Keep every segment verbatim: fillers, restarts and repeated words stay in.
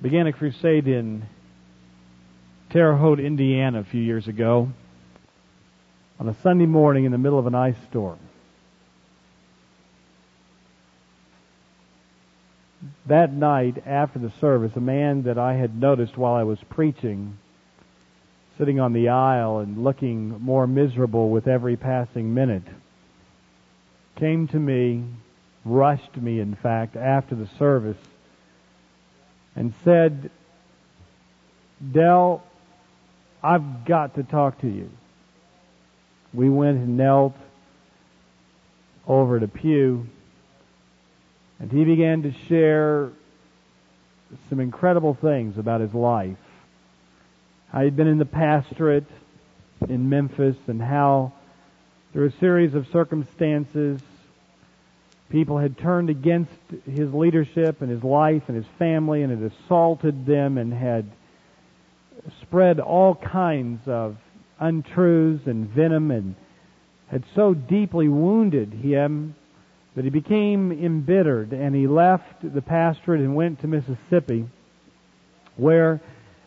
began a crusade in Terre Haute, Indiana a few years ago on a Sunday morning in the middle of an ice storm. That night, after the service, a man that I had noticed while I was preaching, sitting on the aisle and looking more miserable with every passing minute, came to me, rushed me, in fact, after the service, and said, "Del, I've got to talk to you." We went and knelt over at a pew, and he began to share some incredible things about his life. How he'd been in the pastorate in Memphis, and how through a series of circumstances, people had turned against his leadership and his life and his family and had assaulted them and had spread all kinds of untruths and venom and had so deeply wounded him that he became embittered, and he left the pastorate and went to Mississippi, where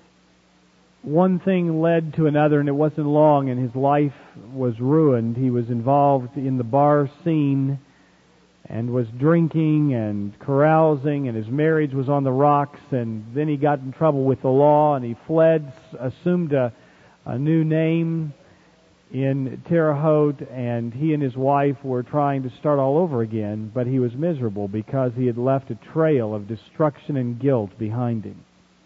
one thing led to another, and it wasn't long, and his life was ruined. He was involved in the bar scene and was drinking and carousing, and his marriage was on the rocks, and then he got in trouble with the law, and he fled, assumed a, a new name in Terre Haute, and he and his wife were trying to start all over again, but he was miserable because he had left a trail of destruction and guilt behind him.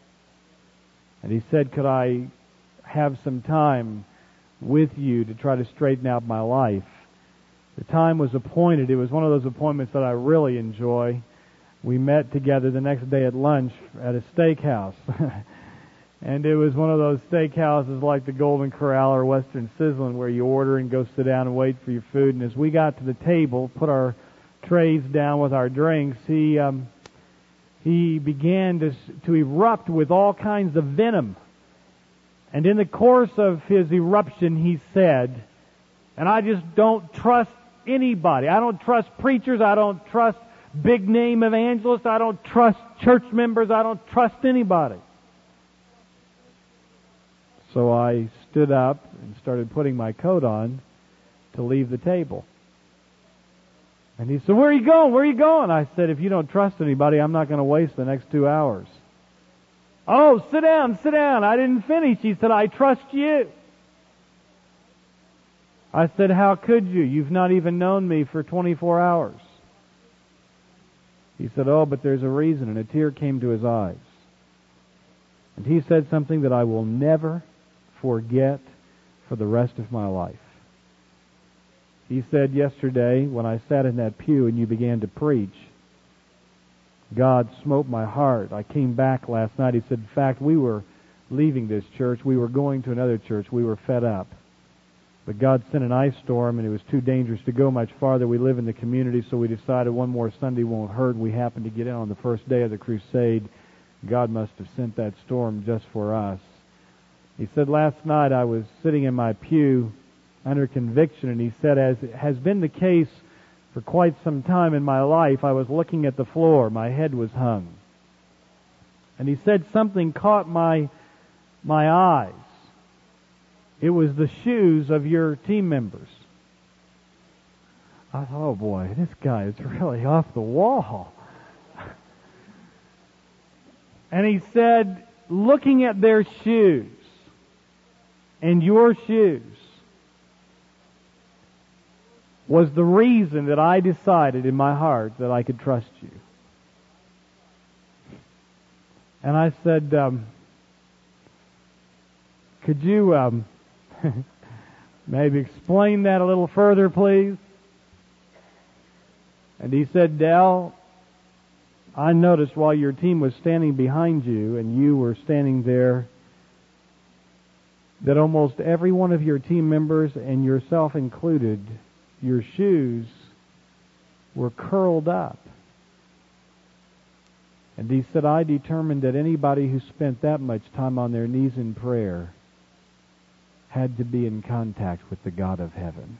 And he said, "Could I have some time with you to try to straighten out my life?" The time was appointed. It was one of those appointments that I really enjoy. We met together the next day at lunch at a steakhouse. And it was one of those steakhouses like the Golden Corral or Western Sizzlin', where you order and go sit down and wait for your food. And as we got to the table, put our trays down with our drinks, he um, he began to to erupt with all kinds of venom. And in the course of his eruption, he said, "And I just don't trust anybody. I don't trust preachers. I don't trust big name evangelists. I don't trust church members. I don't trust anybody." So I stood up and started putting my coat on to leave the table. And he said, "Where are you going? Where are you going?" I said, "If you don't trust anybody, I'm not going to waste the next two hours. "Oh, sit down, sit down. I didn't finish." He said, "I trust you." I said, "How could you? You've not even known me for twenty-four hours. He said, "Oh, but there's a reason," and a tear came to his eyes. And he said something that I will never forget for the rest of my life. He said, "Yesterday, when I sat in that pew and you began to preach, God smote my heart. I came back last night." He said, "In fact, we were leaving this church. We were going to another church. We were fed up. But God sent an ice storm, and it was too dangerous to go much farther. We live in the community, so we decided one more Sunday won't hurt. We happened to get in on the first day of the crusade. God must have sent that storm just for us." He said, "Last night I was sitting in my pew under conviction," and he said, "as has been the case for quite some time in my life, I was looking at the floor. My head was hung. And he said something caught my my eyes. It was the shoes of your team members." I thought, "Oh boy, this guy is really off the wall." And he said, "Looking at their shoes and your shoes was the reason that I decided in my heart that I could trust you." And I said, um, "Could you um, maybe explain that a little further, please?" And he said, "Del, I noticed while your team was standing behind you and you were standing there that almost every one of your team members, and yourself included, your shoes were curled up. And he said, I determined that anybody who spent that much time on their knees in prayer had to be in contact with the God of heaven."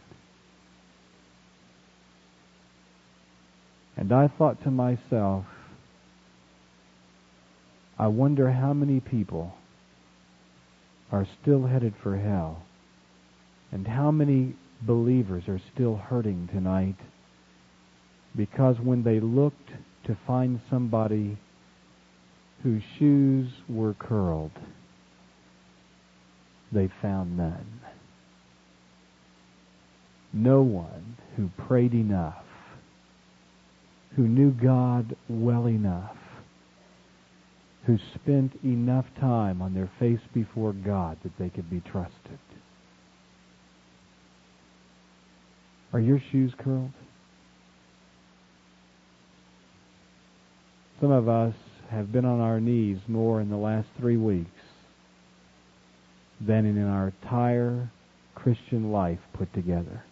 And I thought to myself, I wonder how many people are still headed for hell, and how many believers are still hurting tonight because when they looked to find somebody whose shoes were curled, they found none. No one who prayed enough, who knew God well enough, who spent enough time on their face before God that they could be trusted. Are your shoes curled? Some of us have been on our knees more in the last three weeks than in our entire Christian life put together.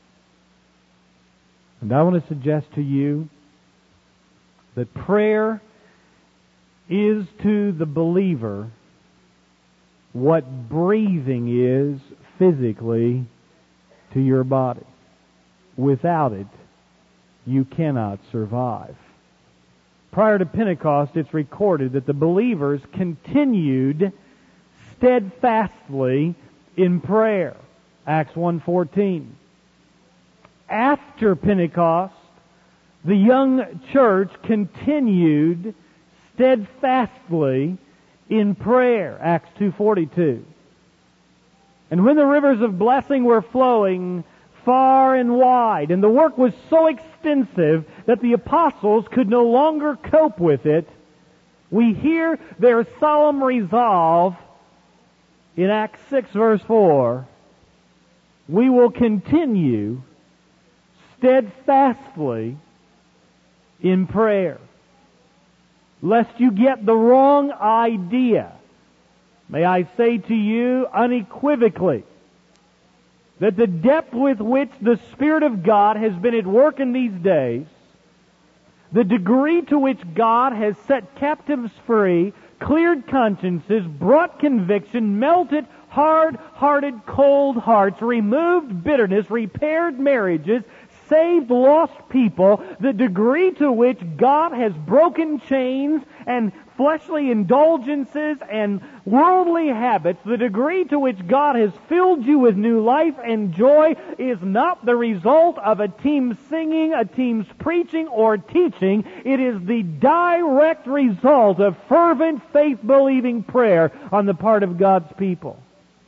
And I want to suggest to you that prayer is to the believer what breathing is physically to your body. Without it, you cannot survive. Prior to Pentecost, it's recorded that the believers continued steadfastly in prayer. Acts one fourteen. After Pentecost, the young church continued steadfastly in prayer. Acts two forty-two. And when the rivers of blessing were flowing far and wide, and the work was so extensive that the apostles could no longer cope with it, we hear their solemn resolve in Acts six verse four, we will continue steadfastly in prayer. Lest you get the wrong idea, may I say to you unequivocally that the depth with which the Spirit of God has been at work in these days, the degree to which God has set captives free, cleared consciences, brought conviction, melted hard-hearted, cold hearts, removed bitterness, repaired marriages, saved lost people, the degree to which God has broken chains and fleshly indulgences and worldly habits, the degree to which God has filled you with new life and joy is not the result of a team singing, a team's preaching or teaching. It is the direct result of fervent, faith-believing prayer on the part of God's people.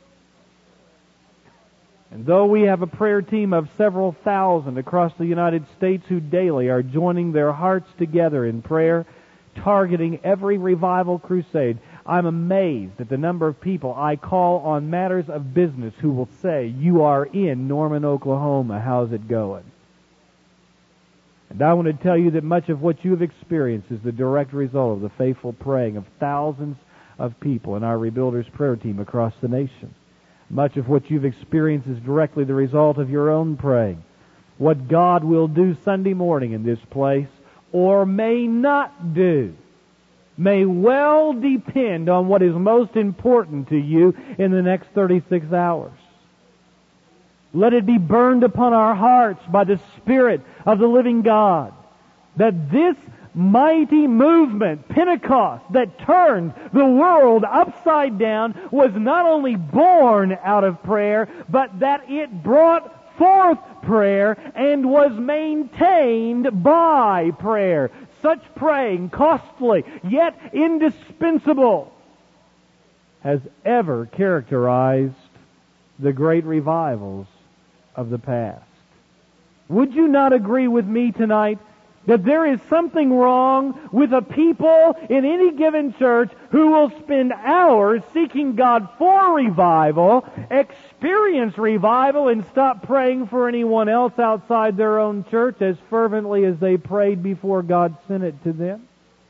And though we have a prayer team of several thousand across the United States who daily are joining their hearts together in prayer, targeting every revival crusade, I'm amazed at the number of people I call on matters of business who will say, "You are in Norman, Oklahoma. How's it going?" And I want to tell you that much of what you have experienced is the direct result of the faithful praying of thousands of people in our Rebuilders prayer team across the nation. Much of what you've experienced is directly the result of your own praying. What God will do Sunday morning in this place, or may not do, may well depend on what is most important to you in the next thirty-six hours. Let it be burned upon our hearts by the Spirit of the living God that this mighty movement, Pentecost, that turned the world upside down, was not only born out of prayer, but that it brought forth prayer and was maintained by prayer. Such praying, costly yet indispensable, has ever characterized the great revivals of the past. Would you not agree with me tonight that there is something wrong with a people in any given church who will spend hours seeking God for revival, experience revival, and stop praying for anyone else outside their own church as fervently as they prayed before God sent it to them?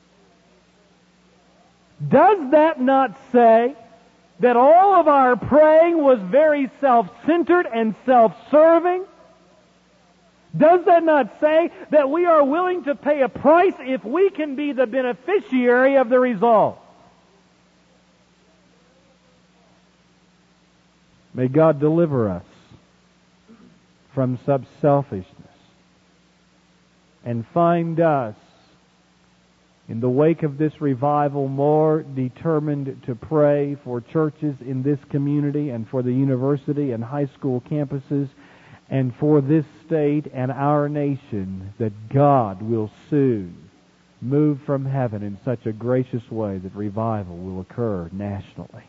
Does that not say that all of our praying was very self-centered and self-serving? Does that not say that we are willing to pay a price if we can be the beneficiary of the result? May God deliver us from such selfishness and find us in the wake of this revival, more determined to pray for churches in this community and for the university and high school campuses and for this state and our nation, that God will soon move from heaven in such a gracious way that revival will occur nationally.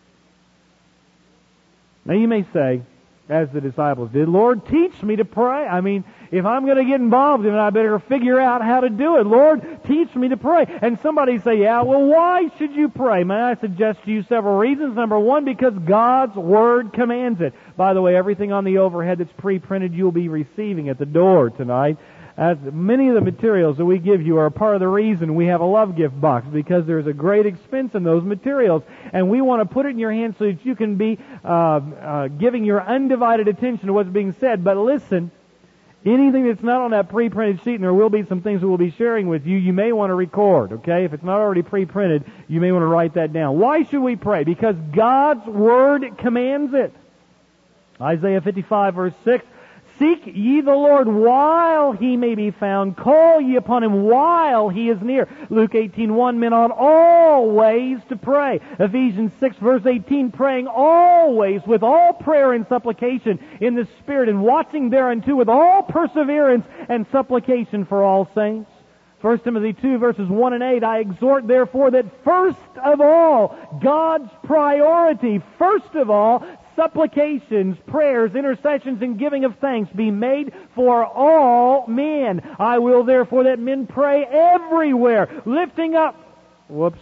Now you may say, as the disciples did, Lord, teach me to pray. I mean, if I'm going to get involved in it, I better figure out how to do it. Lord, teach me to pray. And somebody say, yeah, well, why should you pray? May I suggest to you several reasons? Number one, because God's Word commands it. By the way, everything on the overhead that's pre-printed you'll be receiving at the door tonight. As many of the materials that we give you are a part of the reason we have a love gift box, because there's a great expense in those materials, and we want to put it in your hands so that you can be uh, uh, giving your undivided attention to what's being said. But listen, anything that's not on that pre-printed sheet, and there will be some things that we'll be sharing with you, you may want to record, okay? If it's not already pre-printed, you may want to write that down. Why should we pray? Because God's Word commands it. Isaiah fifty-five, verse six, seek ye the Lord while He may be found. Call ye upon Him while He is near. Luke eighteen one, men ought always to pray. Ephesians six, verse eighteen, praying always with all prayer and supplication in the Spirit, and watching thereunto with all perseverance and supplication for all saints. First Timothy two, verses one and eight, I exhort therefore that first of all, God's priority, first of all, supplications, prayers, intercessions, and giving of thanks be made for all men. I will therefore that men pray everywhere, lifting up, whoops.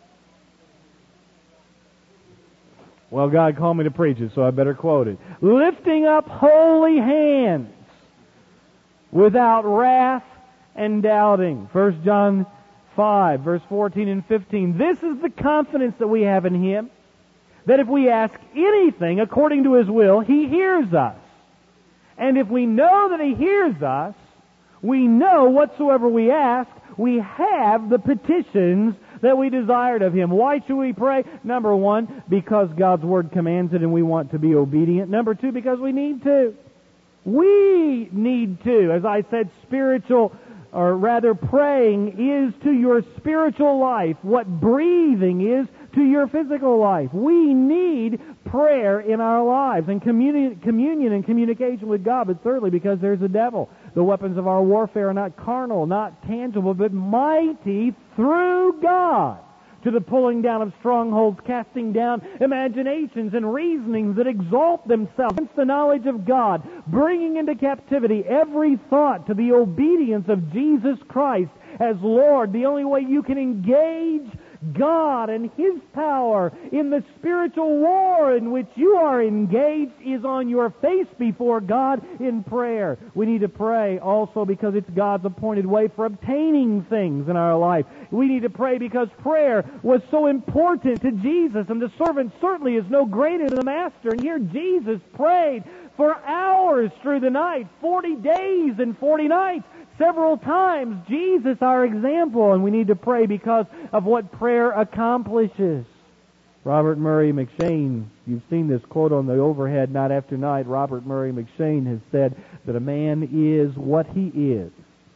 Well, God called me to preach it, so I better quote it. Lifting up holy hands without wrath and doubting. First John five, verse fourteen and fifteen. This is the confidence that we have in Him, that if we ask anything according to His will, He hears us. And if we know that He hears us, we know whatsoever we ask, we have the petitions that we desired of Him. Why should we pray? Number one, because God's Word commands it and we want to be obedient. Number two, because we need to. We need to. As I said, spiritual, or rather praying is to your spiritual life what breathing is to your physical life. We need prayer in our lives and communi- communion and communication with God. But thirdly, because there's a devil. The weapons of our warfare are not carnal, not tangible, but mighty through God to the pulling down of strongholds, casting down imaginations and reasonings that exalt themselves against the knowledge of God, bringing into captivity every thought to the obedience of Jesus Christ as Lord. The only way you can engage God and His power in the spiritual war in which you are engaged is on your face before God in prayer. We need to pray also because it's God's appointed way for obtaining things in our life. We need to pray because prayer was so important to Jesus, and the servant certainly is no greater than the master. And here Jesus prayed for hours through the night, forty days and forty nights. Several times, Jesus, our example, and we need to pray because of what prayer accomplishes. Robert Murray McCheyne, you've seen this quote on the overhead night after night. Robert Murray McCheyne has said that a man is what he is,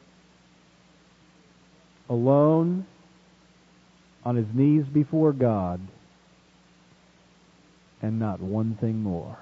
alone, on his knees before God, and not one thing more.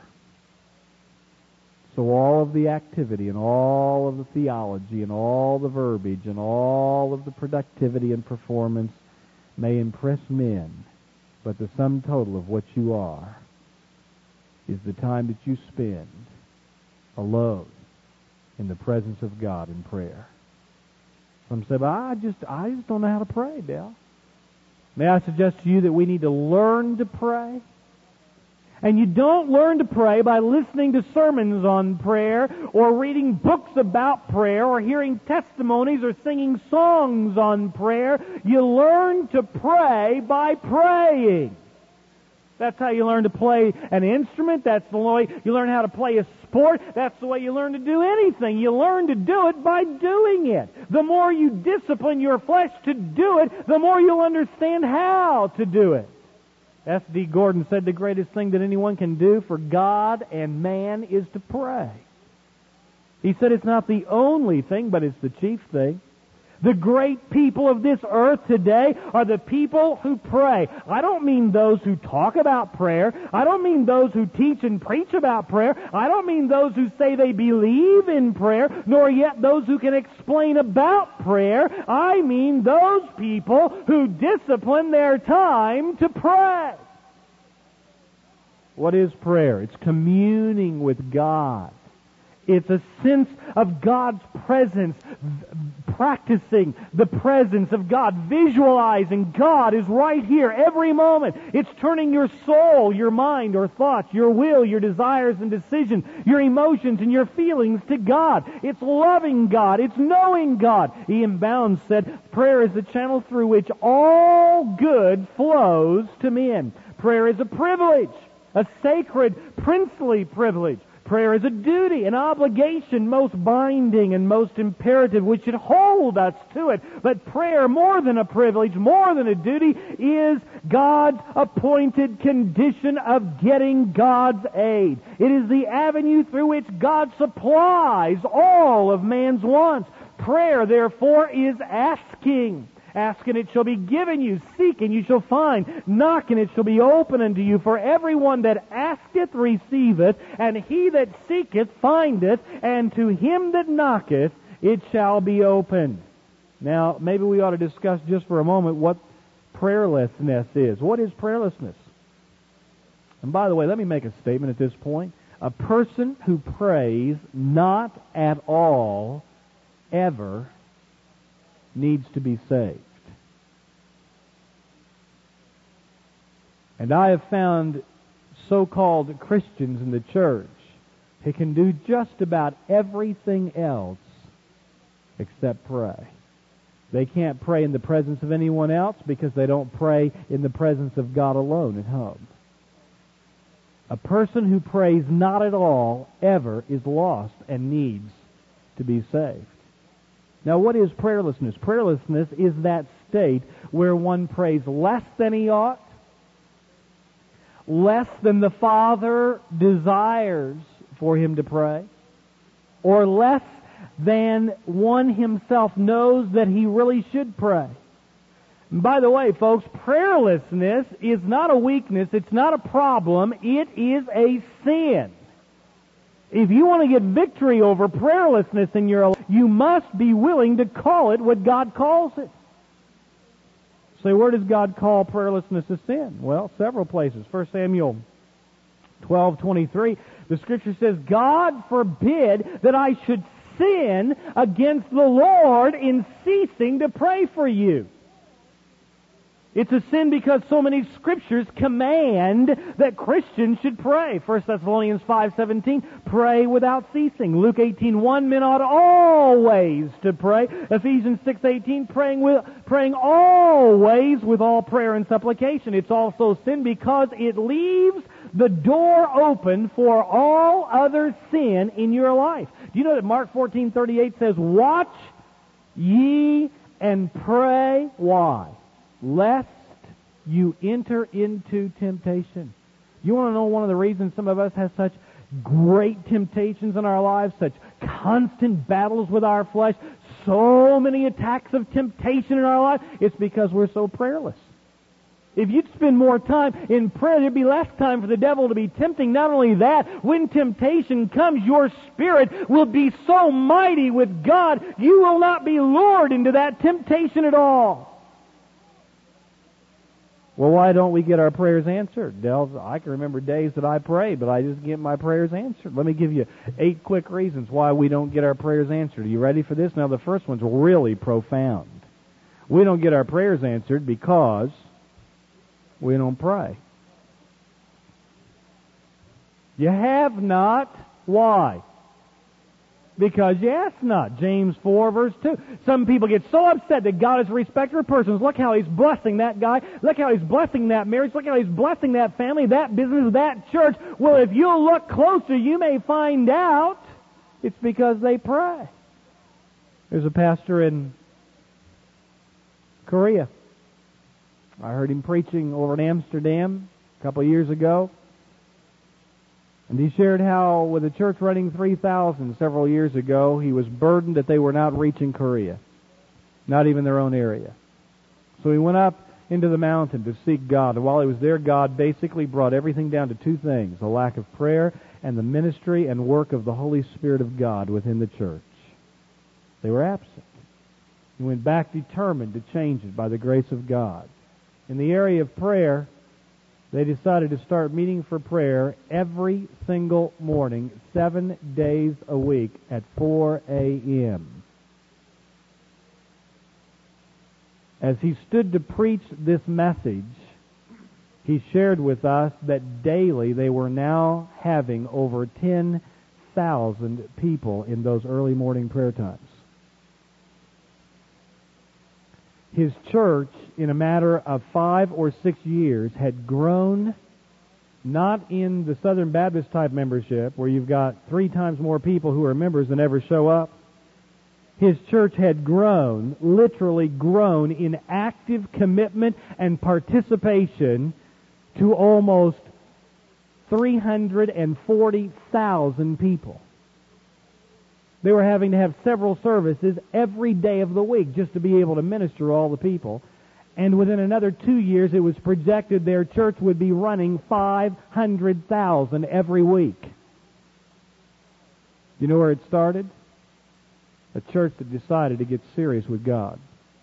So all of the activity and all of the theology and all the verbiage and all of the productivity and performance may impress men, but the sum total of what you are is the time that you spend alone in the presence of God in prayer. Some say, but I just, I just don't know how to pray, Dale. May I suggest to you that we need to learn to pray? And you don't learn to pray by listening to sermons on prayer or reading books about prayer or hearing testimonies or singing songs on prayer. You learn to pray by praying. That's how you learn to play an instrument. That's the way you learn how to play a sport. That's the way you learn to do anything. You learn to do it by doing it. The more you discipline your flesh to do it, the more you'll understand how to do it. F D Gordon said the greatest thing that anyone can do for God and man is to pray. He said it's not the only thing, but it's the chief thing. The great people of this earth today are the people who pray. I don't mean those who talk about prayer. I don't mean those who teach and preach about prayer. I don't mean those who say they believe in prayer, nor yet those who can explain about prayer. I mean those people who discipline their time to pray. What is prayer? It's communing with God. It's a sense of God's presence, practicing the presence of God, visualizing God is right here every moment. It's turning your soul, your mind, or thoughts, your will, your desires and decisions, your emotions and your feelings to God. It's loving God. It's knowing God. Ian Bounds said, prayer is the channel through which all good flows to men. Prayer is a privilege, a sacred, princely privilege. Prayer is a duty, an obligation, most binding and most imperative, which should hold us to it. But prayer, more than a privilege, more than a duty, is God's appointed condition of getting God's aid. It is the avenue through which God supplies all of man's wants. Prayer, therefore, is asking. Ask and it shall be given you. Seek and you shall find. Knock and it shall be opened unto you. For everyone that asketh receiveth, and he that seeketh findeth, and to him that knocketh it shall be opened. Now, maybe we ought to discuss just for a moment what prayerlessness is. What is prayerlessness? And by the way, let me make a statement at this point. A person who prays not at all ever needs to be saved. And I have found so-called Christians in the church who can do just about everything else except pray. They can't pray in the presence of anyone else because they don't pray in the presence of God alone at home. A person who prays not at all ever is lost and needs to be saved. Now, what is prayerlessness? Prayerlessness is that state where one prays less than he ought, less than the Father desires for him to pray, or less than one himself knows that he really should pray. And by the way, folks, prayerlessness is not a weakness, it's not a problem, it is a sin. If you want to get victory over prayerlessness in your life, you must be willing to call it what God calls it. So where does God call prayerlessness a sin? Well, several places. First Samuel twelve twenty-three, the Scripture says, God forbid that I should sin against the Lord in ceasing to pray for you. It's a sin because so many Scriptures command that Christians should pray. First Thessalonians five seventeen, pray without ceasing. Luke eighteen one, men ought always to pray. Ephesians six eighteen, praying with, praying always with all prayer and supplication. It's also sin because it leaves the door open for all other sin in your life. Do you know that Mark fourteen thirty-eight says, watch ye and pray. Why? Lest you enter into temptation. You want to know one of the reasons some of us have such great temptations in our lives, such constant battles with our flesh, so many attacks of temptation in our life? It's because we're so prayerless. If you'd spend more time in prayer, there'd be less time for the devil to be tempting. Not only that, when temptation comes, your spirit will be so mighty with God, you will not be lured into that temptation at all. Well, why don't we get our prayers answered? Del, I can remember days that I pray, but I just get my prayers answered. Let me give you eight quick reasons why we don't get our prayers answered. Are you ready for this? Now, the first one's really profound. We don't get our prayers answered because we don't pray. You have not. Why? Because you ask not. James four verse two. Some people get so upset that God is a respecter of persons. Look how He's blessing that guy. Look how He's blessing that marriage. Look how He's blessing that family, that business, that church. Well, if you look closer, you may find out it's because they pray. There's a pastor in Korea. I heard him preaching over in Amsterdam a couple of years ago. And he shared how, with a church running three thousand several years ago, he was burdened that they were not reaching Korea. not even their own area. So he went up into the mountain to seek God. And while he was there, God basically brought everything down to two things: a lack of prayer and the ministry and work of the Holy Spirit of God within the church. They were absent. He went back determined to change it by the grace of God. In the area of prayer, they decided to start meeting for prayer every single morning, seven days a week at four a.m. As he stood to preach this message, he shared with us that daily they were now having over ten thousand people in those early morning prayer times. His church, in a matter of five or six years, had grown, not in the Southern Baptist type membership, where you've got three times more people who are members than ever show up. His church had grown, literally grown, in active commitment and participation to almost three hundred forty thousand people. They were having to have several services every day of the week just to be able to minister all the people. And within another two years, it was projected their church would be running five hundred thousand every week. You know where it started? A church that decided to get serious with God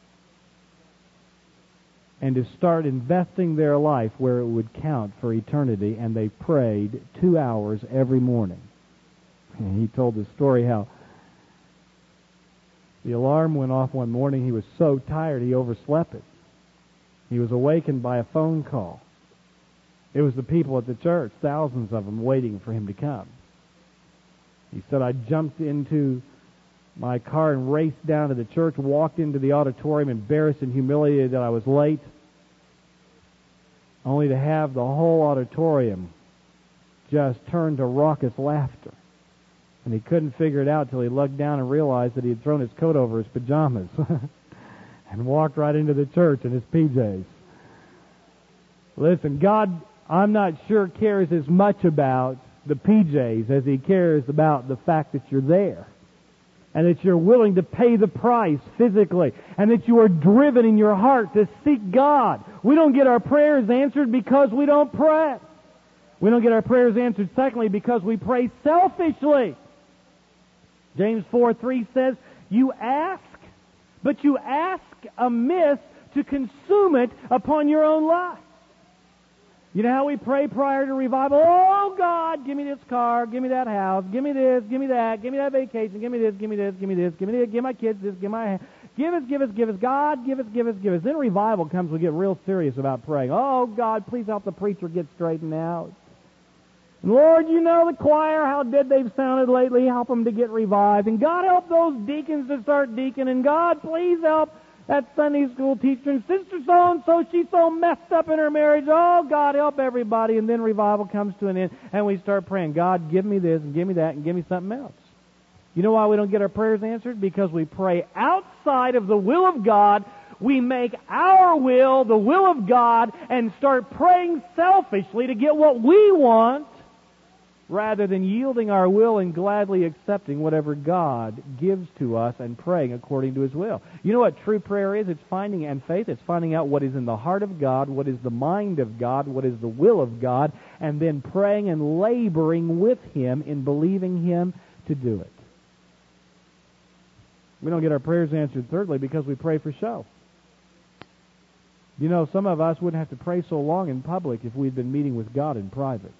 and to start investing their life where it would count for eternity, and they prayed two hours every morning. And he told the story how the alarm went off one morning. He was so tired he overslept it. He was awakened by a phone call. It was the people at the church, thousands of them, waiting for him to come. He said, I jumped into my car and raced down to the church, walked into the auditorium, embarrassed and humiliated that I was late, only to have the whole auditorium just turn to raucous laughter. And he couldn't figure it out till he lugged down and realized that he had thrown his coat over his pajamas and walked right into the church in his P Js. Listen, God, I'm not sure, cares as much about the P Js as He cares about the fact that you're there, and that you're willing to pay the price physically, and that you are driven in your heart to seek God. We don't get our prayers answered because we don't pray. We don't get our prayers answered, secondly, because we pray selfishly. James four three says, you ask, but you ask amiss to consume it upon your own lust. You know how we pray prior to revival? Oh, God, give me this car, give me that house, give me this, give me that, give me that vacation, give me this, give me this, give me this, give me this, give my kids this, give my... Give us, give us, give us, God, give us, give us, give us. Then revival comes, we get real serious about praying. Oh, God, please help the preacher get straightened out. Lord, you know the choir, how dead they've sounded lately. Help them to get revived. And God, help those deacons to start deaconing. God, please help that Sunday school teacher. And Sister so-and-so, she's so messed up in her marriage. Oh, God, help everybody. And then revival comes to an end, and we start praying, God, give me this, and give me that, and give me something else. You know why we don't get our prayers answered? Because we pray outside of the will of God. We make our will the will of God and start praying selfishly to get what we want, rather than yielding our will and gladly accepting whatever God gives to us and praying according to His will. You know what true prayer is? It's finding, and faith, it's finding out what is in the heart of God, what is the mind of God, what is the will of God, and then praying and laboring with Him in believing Him to do it. We don't get our prayers answered, thirdly, because we pray for show. You know, some of us wouldn't have to pray so long in public if we'd been meeting with God in private.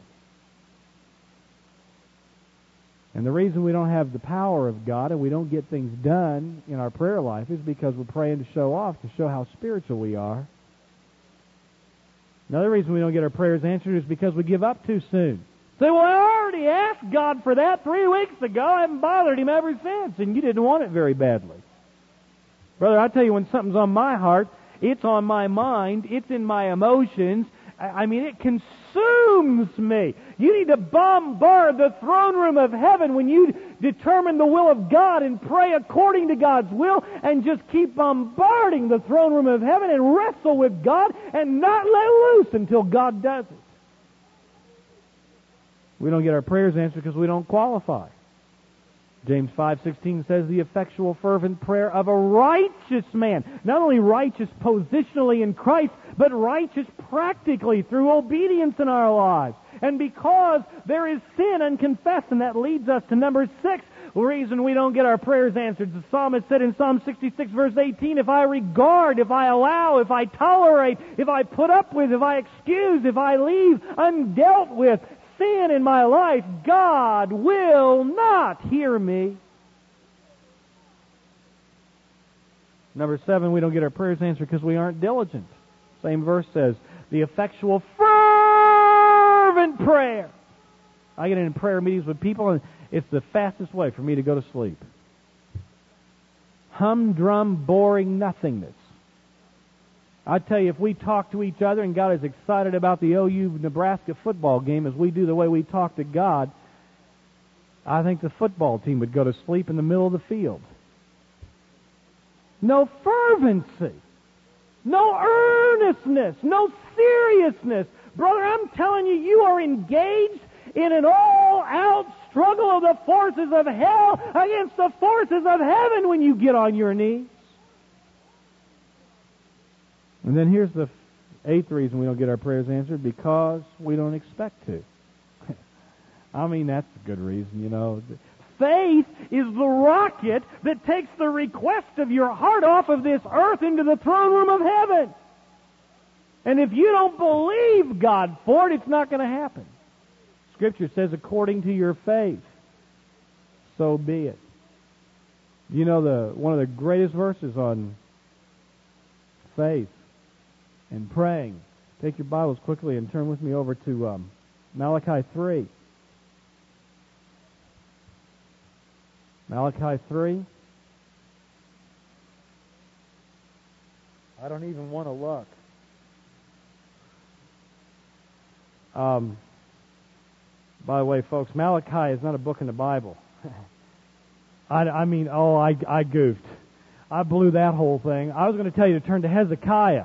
And the reason we don't have the power of God and we don't get things done in our prayer life is because we're praying to show off, to show how spiritual we are. Another reason we don't get our prayers answered is because we give up too soon. Say, well, I already asked God for that three weeks ago. I haven't bothered Him ever since, and you didn't want it very badly. Brother, I tell you, when something's on my heart, it's on my mind, it's in my emotions. I mean, it consumes me. You need to bombard the throne room of heaven when you determine the will of God and pray according to God's will, and just keep bombarding the throne room of heaven and wrestle with God and not let loose until God does it. We don't get our prayers answered because we don't qualify. James five sixteen says the effectual fervent prayer of a righteous man, not only righteous positionally in Christ, but righteous practically through obedience in our lives. And because there is sin unconfessed, and that leads us to number six, the reason we don't get our prayers answered. The psalmist said in Psalm sixty-six verse eighteen, if I regard, if I allow, if I tolerate, if I put up with, if I excuse, if I leave undealt with sin in my life, God will not hear me. Number seven, we don't get our prayers answered because we aren't diligent. Same verse says, the effectual fervent prayer. I get in prayer meetings with people, and it's the fastest way for me to go to sleep. Humdrum, boring nothingness. I tell you, if we talk to each other and got as excited about the O U-Nebraska football game as we do the way we talk to God, I think the football team would go to sleep in the middle of the field. No fervency. No earnestness. No seriousness. Brother, I'm telling you, you are engaged in an all-out struggle of the forces of hell against the forces of heaven when you get on your knees. And then here's the eighth reason we don't get our prayers answered, because we don't expect to. I mean, that's a good reason, you know. Faith is the rocket that takes the request of your heart off of this earth into the throne room of heaven. And if you don't believe God for it, it's not going to happen. Scripture says, according to your faith, so be it. You know, the one of the greatest verses on faith and praying. Take your Bibles quickly and turn with me over to um, Malachi three. Malachi three. I don't even want to look. Um, by the way, folks, Malachi is not a book in the Bible. I, I mean, oh, I, I goofed. I blew that whole thing. I was going to tell you to turn to Hezekiah.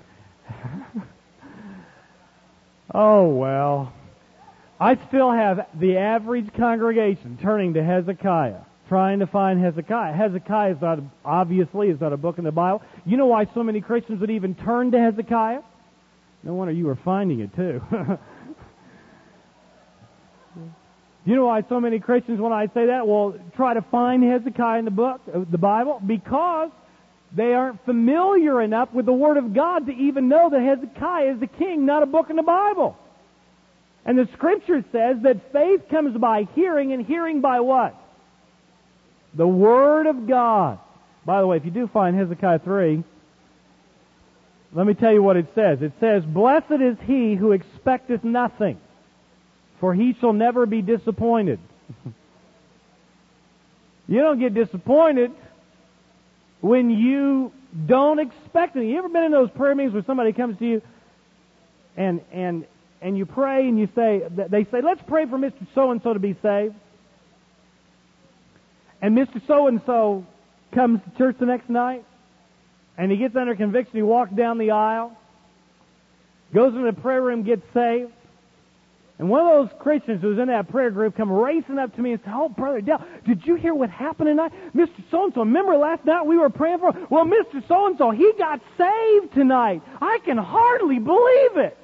Oh, well. I still have the average congregation turning to Hezekiah, trying to find Hezekiah. Hezekiah is not, obviously, is not a book in the Bible. You know why so many Christians would even turn to Hezekiah? No wonder you were finding it, too. You know why so many Christians, when I say that, will try to find Hezekiah in the book, the Bible? Because they aren't familiar enough with the Word of God to even know that Hezekiah is the king, not a book in the Bible. And the Scripture says that faith comes by hearing, and hearing by what? The Word of God. By the way, if you do find Hezekiah three, let me tell you what it says. It says, blessed is he who expecteth nothing, for he shall never be disappointed. You don't get disappointed when you don't expect it. You ever been in those prayer meetings where somebody comes to you and and and you pray and you say, they say, let's pray for Mister So-and-so to be saved. And Mister So-and-so comes to church the next night and he gets under conviction, he walks down the aisle, goes into the prayer room, gets saved. And one of those Christians who was in that prayer group come racing up to me and say, oh, Brother Dale, did you hear what happened tonight? Mister So-and-so, remember last night we were praying for him? Well, Mister So-and-so, he got saved tonight. I can hardly believe it.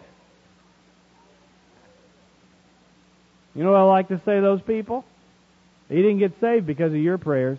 You know what I like to say to those people? He didn't get saved because of your prayers.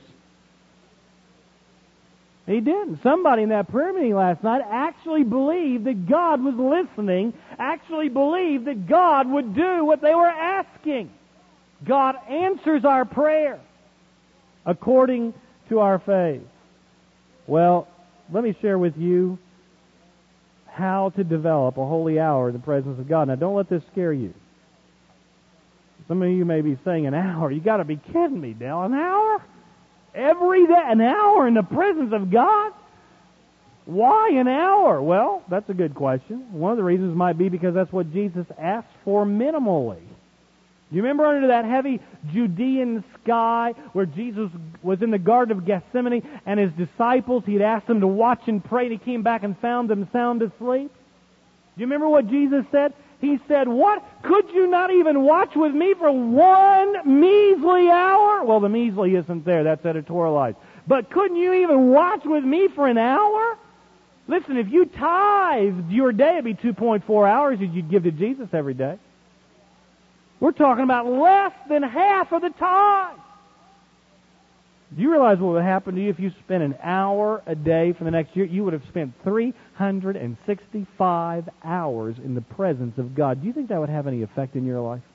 He didn't. Somebody in that prayer meeting last night actually believed that God was listening, actually believed that God would do what they were asking. God answers our prayer according to our faith. Well, let me share with you how to develop a holy hour in the presence of God. Now, don't let this scare you. Some of you may be saying, an hour? You got to be kidding me, Dale. An hour? Every day, an hour in the presence of God? Why an hour? Well, that's a good question. One of the reasons might be because that's what Jesus asked for minimally. You remember under that heavy Judean sky where Jesus was in the Garden of Gethsemane and his disciples, he'd asked them to watch and pray, and he came back and found them sound asleep? Do you remember what Jesus said? He said, what? Could you not even watch with me for one measly hour? Well, the measly isn't there. That's editorialized. But couldn't you even watch with me for an hour? Listen, if you tithed your day, it'd be two point four hours that you'd give to Jesus every day. We're talking about less than half of the time. Do you realize what would happen to you if you spent an hour a day for the next year? You would have spent three hundred sixty-five hours in the presence of God. Do you think that would have any effect in your life?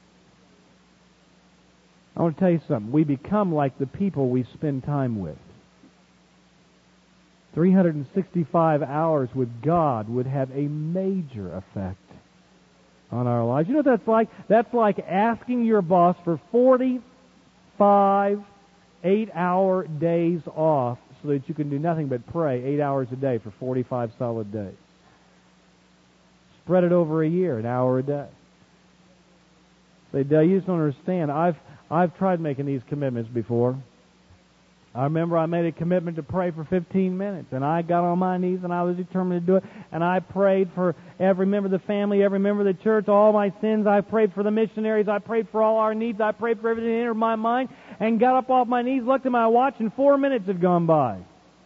I want to tell you something. We become like the people we spend time with. three hundred sixty-five hours with God would have a major effect on our lives. You know what that's like? That's like asking your boss for forty-five eight-hour days off so that you can do nothing but pray eight hours a day for forty-five solid days. Spread it over a year, an hour a day. Say, Dale, you just don't understand. I've I've tried making these commitments before. I remember I made a commitment to pray for fifteen minutes, and I got on my knees, and I was determined to do it, and I prayed for every member of the family, every member of the church, all my sins. I prayed for the missionaries. I prayed for all our needs. I prayed for everything that entered my mind, and got up off my knees, looked at my watch, and four minutes had gone by.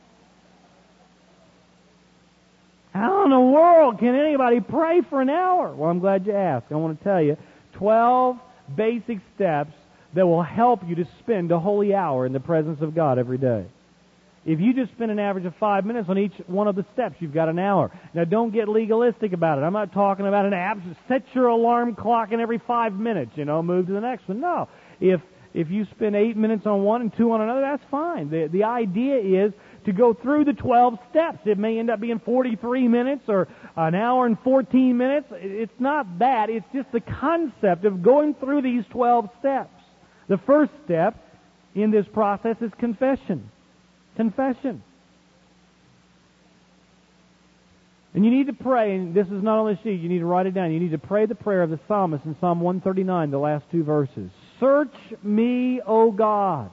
How in the world can anybody pray for an hour? Well, I'm glad you asked. I want to tell you twelve basic steps that will help you to spend a holy hour in the presence of God every day. If you just spend an average of five minutes on each one of the steps, you've got an hour. Now, don't get legalistic about it. I'm not talking about an app. Set your alarm clock in every five minutes, you know, move to the next one. No. If if you spend eight minutes on one and two on another, that's fine. The, the idea is to go through the twelve steps. It may end up being forty-three minutes or an hour and fourteen minutes. It's not that. It's just the concept of going through these twelve steps. The first step in this process is confession. Confession. And you need to pray, and this is not on the sheet, you need to write it down. You need to pray the prayer of the psalmist in Psalm one thirty-nine, the last two verses. Search me, O God,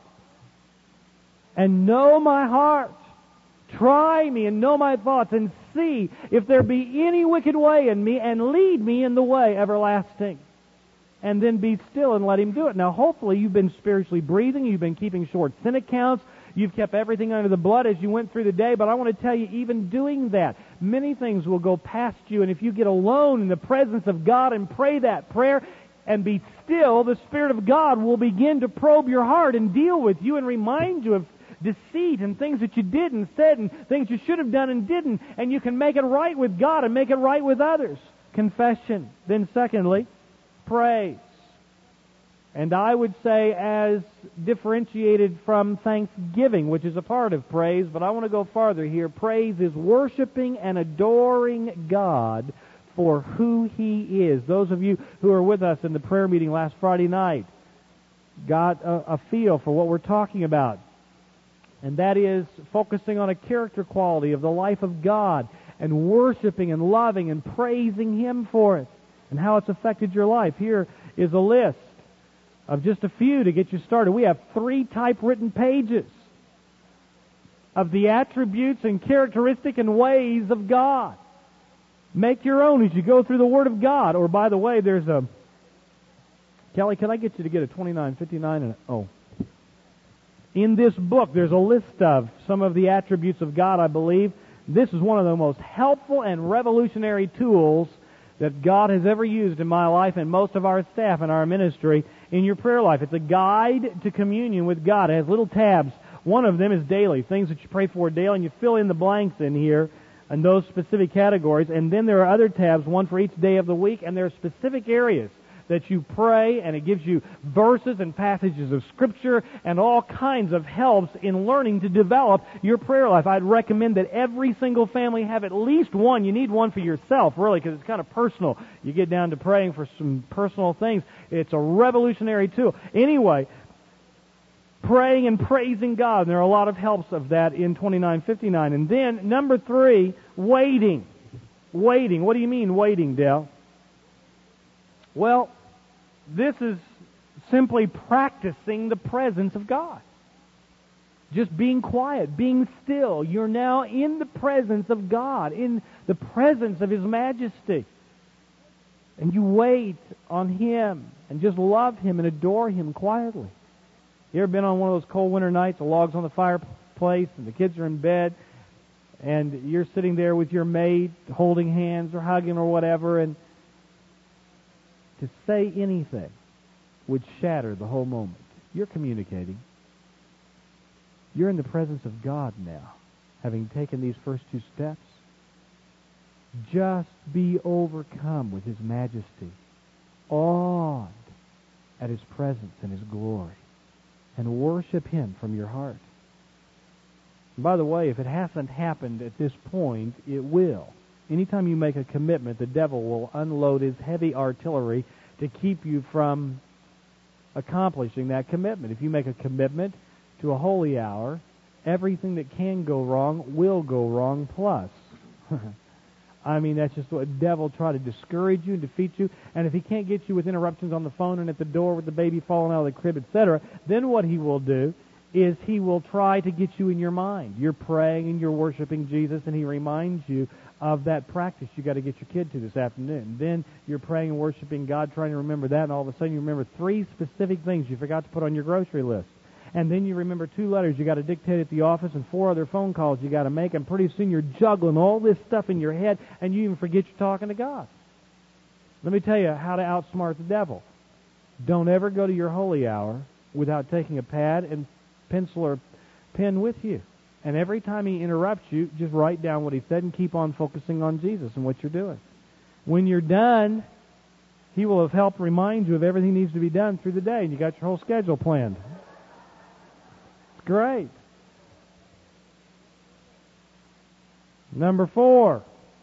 and know my heart. Try me and know my thoughts, and see if there be any wicked way in me, and lead me in the way everlasting. And then be still and let Him do it. Now, hopefully you've been spiritually breathing, you've been keeping short sin accounts, you've kept everything under the blood as you went through the day, but I want to tell you, even doing that, many things will go past you, and if you get alone in the presence of God and pray that prayer and be still, the Spirit of God will begin to probe your heart and deal with you and remind you of deceit and things that you did and said and things you should have done and didn't, and you can make it right with God and make it right with others. Confession. Then secondly, praise. And I would say as differentiated from thanksgiving, which is a part of praise, but I want to go farther here. Praise is worshiping and adoring God for who He is. Those of you who were with us in the prayer meeting last Friday night got a, a feel for what we're talking about. And that is focusing on a character quality of the life of God and worshiping and loving and praising Him for it and how it's affected your life. Here is a list of just a few to get you started. We have three typewritten pages of the attributes and characteristic and ways of God. Make your own as you go through the Word of God. Or, by the way, there's a... Kelly, can I get you to get a twenty-nine fifty-nine? And a, oh. In this book, there's a list of some of the attributes of God, I believe. This is one of the most helpful and revolutionary tools that God has ever used in my life and most of our staff in our ministry in your prayer life. It's a guide to communion with God. It has little tabs. One of them is daily, things that you pray for daily, and you fill in the blanks in here in those specific categories. And then there are other tabs, one for each day of the week, and there are specific areas that you pray, and it gives you verses and passages of Scripture and all kinds of helps in learning to develop your prayer life. I'd recommend that every single family have at least one. You need one for yourself, really, because it's kind of personal. You get down to praying for some personal things. It's a revolutionary tool. Anyway, praying and praising God, and there are a lot of helps of that in twenty-nine fifty-nine. And then, number three, waiting. Waiting. What do you mean, waiting, Dale? Well, this is simply practicing the presence of God. Just being quiet, being still. You're now in the presence of God, in the presence of His majesty. And you wait on Him and just love Him and adore Him quietly. You ever been on one of those cold winter nights, the log's on the fireplace, and the kids are in bed, and you're sitting there with your mate, holding hands or hugging or whatever, and to say anything would shatter the whole moment. You're communicating. You're in the presence of God now, having taken these first two steps. Just be overcome with His majesty, awed at His presence and His glory, and worship Him from your heart. And by the way, if it hasn't happened at this point, it will. Anytime you make a commitment, the devil will unload his heavy artillery to keep you from accomplishing that commitment. If you make a commitment to a holy hour, everything that can go wrong will go wrong plus. I mean, that's just what the devil try to discourage you and defeat you. And if he can't get you with interruptions on the phone and at the door with the baby falling out of the crib, et cetera, then what he will do is he will try to get you in your mind. You're praying and you're worshiping Jesus, and he reminds you of that practice you got to get your kid to this afternoon. Then you're praying and worshiping God, trying to remember that, and all of a sudden you remember three specific things you forgot to put on your grocery list. And then you remember two letters you got to dictate at the office and four other phone calls you got to make, and pretty soon you're juggling all this stuff in your head, and you even forget you're talking to God. Let me tell you how to outsmart the devil. Don't ever go to your holy hour without taking a pad and pencil or pen with you. And every time he interrupts you, just write down what he said and keep on focusing on Jesus and what you're doing. When you're done, he will have helped remind you of everything that needs to be done through the day, and you got your whole schedule planned. Great. Number four,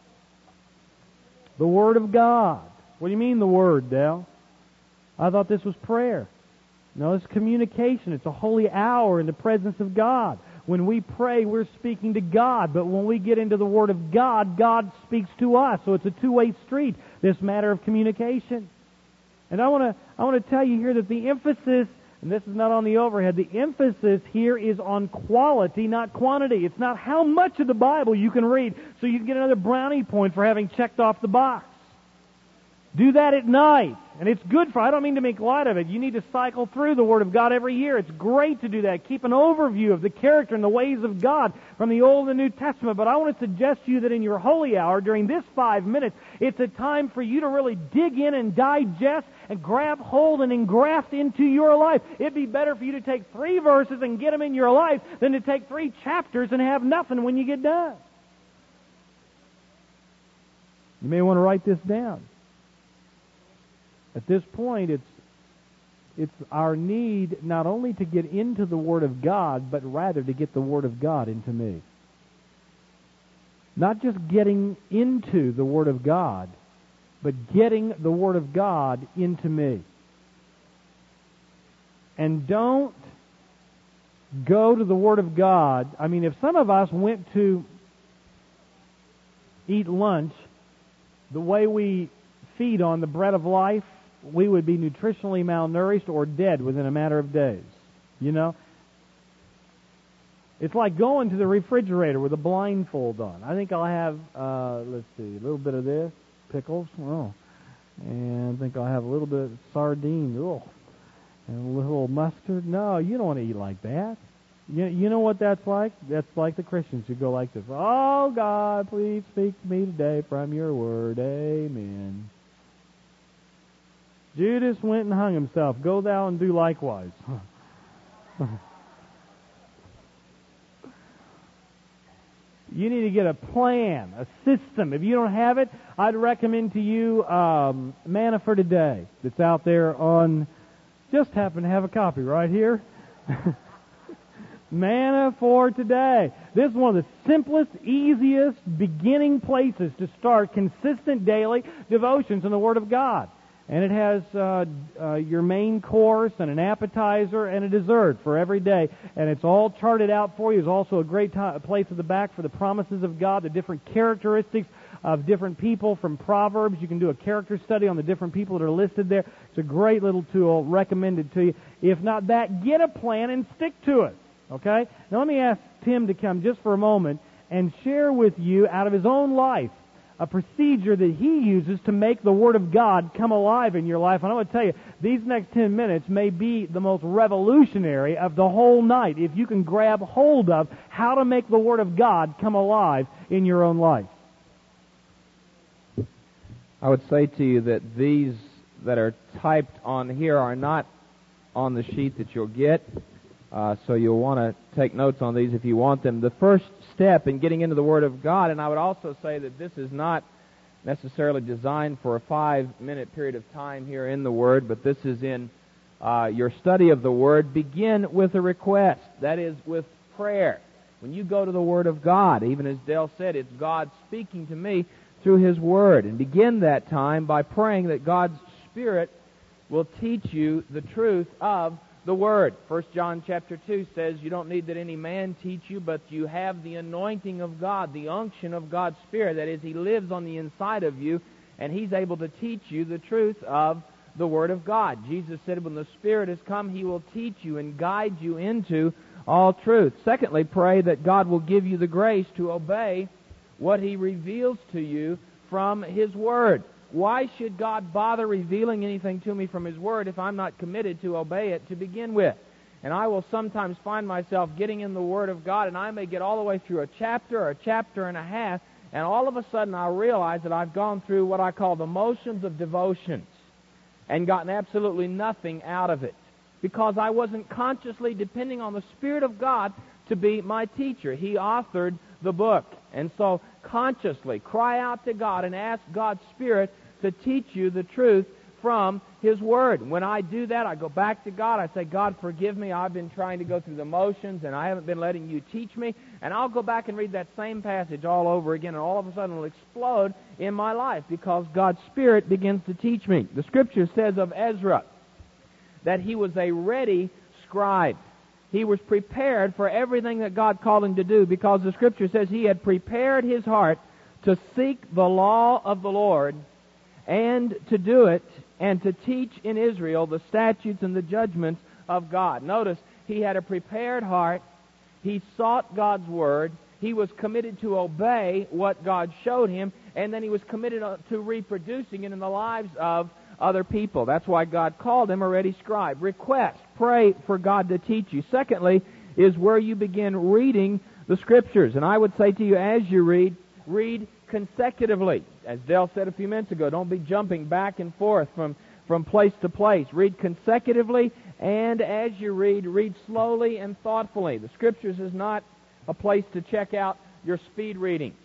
the Word of God. What do you mean the Word, Dale? I thought this was prayer. No, it's communication. It's a holy hour in the presence of God. When we pray, we're speaking to God. But when we get into the Word of God, God speaks to us. So it's a two-way street, this matter of communication. And I want to I want to tell you here that the emphasis, and this is not on the overhead, the emphasis here is on quality, not quantity. It's not how much of the Bible you can read so you can get another brownie point for having checked off the box. Do that at night. And it's good for, I don't mean to make light of it. You need to cycle through the Word of God every year. It's great to do that. Keep an overview of the character and the ways of God from the Old and the New Testament. But I want to suggest to you that in your holy hour, during this five minutes, it's a time for you to really dig in and digest and grab hold and engraft into your life. It'd be better for you to take three verses and get them in your life than to take three chapters and have nothing when you get done. You may want to write this down. At this point, it's it's our need not only to get into the Word of God, but rather to get the Word of God into me. Not just getting into the Word of God, but getting the Word of God into me. And don't go to the Word of God. I mean, if some of us went to eat lunch the way we feed on the bread of life, we would be nutritionally malnourished or dead within a matter of days. You know? It's like going to the refrigerator with a blindfold on. I think I'll have, uh, let's see, a little bit of this, pickles, oh, and I think I'll have a little bit of sardine, oh, and a little mustard. No, you don't want to eat like that. You, you know what that's like? That's like the Christians who go like this. Oh, God, please speak to me today from your word. Amen. Judas went and hung himself. Go thou and do likewise. You need to get a plan, a system. If you don't have it, I'd recommend to you um, Manna for Today. That's out there on, just happen to have a copy right here. Manna for Today. This is one of the simplest, easiest beginning places to start consistent daily devotions in the Word of God. And it has uh, uh, your main course and an appetizer and a dessert for every day. And it's all charted out for you. There's also a great t- place at the back for the promises of God, the different characteristics of different people from Proverbs. You can do a character study on the different people that are listed there. It's a great little tool recommended to you. If not that, get a plan and stick to it. Okay? Now let me ask Tim to come just for a moment and share with you out of his own life a procedure that He uses to make the Word of God come alive in your life. And I want to tell you, these next ten minutes may be the most revolutionary of the whole night if you can grab hold of how to make the Word of God come alive in your own life. I would say to you that these that are typed on here are not on the sheet that you'll get, uh, so you'll want to take notes on these if you want them. The first step in getting into the Word of God, and I would also say that this is not necessarily designed for a five-minute period of time here in the Word, but this is in uh, your study of the Word. Begin with a request, that is, with prayer. When you go to the Word of God, even as Dale said, it's God speaking to me through His Word. And begin that time by praying that God's Spirit will teach you the truth of the Word. First John chapter two says you don't need that any man teach you, but you have the anointing of God, the unction of God's Spirit. That is, He lives on the inside of you, and He's able to teach you the truth of the Word of God. Jesus said when the Spirit has come, He will teach you and guide you into all truth. Secondly, pray that God will give you the grace to obey what He reveals to you from His Word. Why should God bother revealing anything to me from His Word if I'm not committed to obey it to begin with? And I will sometimes find myself getting in the Word of God, and I may get all the way through a chapter or a chapter and a half, and all of a sudden I'll realize that I've gone through what I call the motions of devotions and gotten absolutely nothing out of it because I wasn't consciously depending on the Spirit of God to be my teacher. He authored the book. And so consciously cry out to God and ask God's Spirit to teach you the truth from His Word. When I do that, I go back to God. I say, God, forgive me. I've been trying to go through the motions, and I haven't been letting You teach me. And I'll go back and read that same passage all over again, and all of a sudden it'll explode in my life because God's Spirit begins to teach me. The Scripture says of Ezra that he was a ready scribe. He was prepared for everything that God called him to do because the Scripture says he had prepared his heart to seek the law of the Lord and to do it and to teach in Israel the statutes and the judgments of God. Notice, he had a prepared heart. He sought God's Word. He was committed to obey what God showed him, and then he was committed to reproducing it in the lives of other people. That's why God called him a ready scribe. Request, pray for God to teach you. Secondly, is where you begin reading the Scriptures. And I would say to you, as you read, read consecutively. As Dale said a few minutes ago, don't be jumping back and forth from, from place to place. Read consecutively, and as you read, read slowly and thoughtfully. The Scriptures is not a place to check out your speed reading.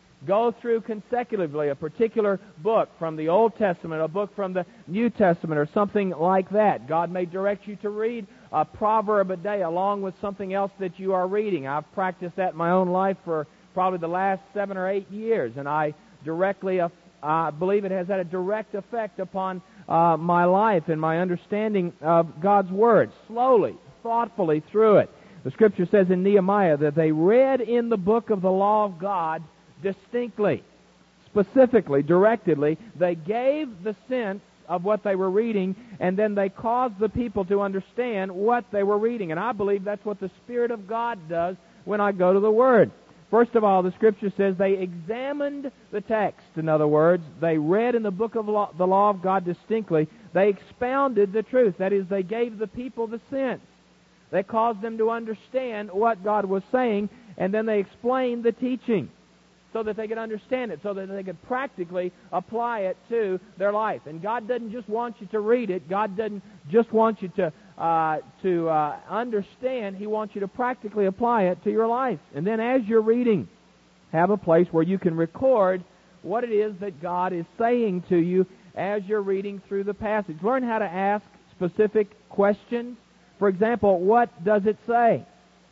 Go through consecutively a particular book from the Old Testament, a book from the New Testament, or something like that. God may direct you to read a proverb a day along with something else that you are reading. I've practiced that in my own life for probably the last seven or eight years, and I directly uh, uh, believe it has had a direct effect upon uh, my life and my understanding of God's Word. Slowly, thoughtfully through it. The Scripture says in Nehemiah that they read in the book of the law of God distinctly, specifically, directedly. They gave the sense of what they were reading, and then they caused the people to understand what they were reading. And I believe that's what the Spirit of God does when I go to the Word. First of all, the Scripture says they examined the text. In other words, they read in the book of law, the law of God distinctly. They expounded the truth. That is, they gave the people the sense. They caused them to understand what God was saying, and then they explained the teaching so that they could understand it, so that they could practically apply it to their life. And God doesn't just want you to read it. God doesn't just want you to uh, to uh, understand. He wants you to practically apply it to your life. And then as you're reading, have a place where you can record what it is that God is saying to you as you're reading through the passage. Learn how to ask specific questions. For example, what does it say?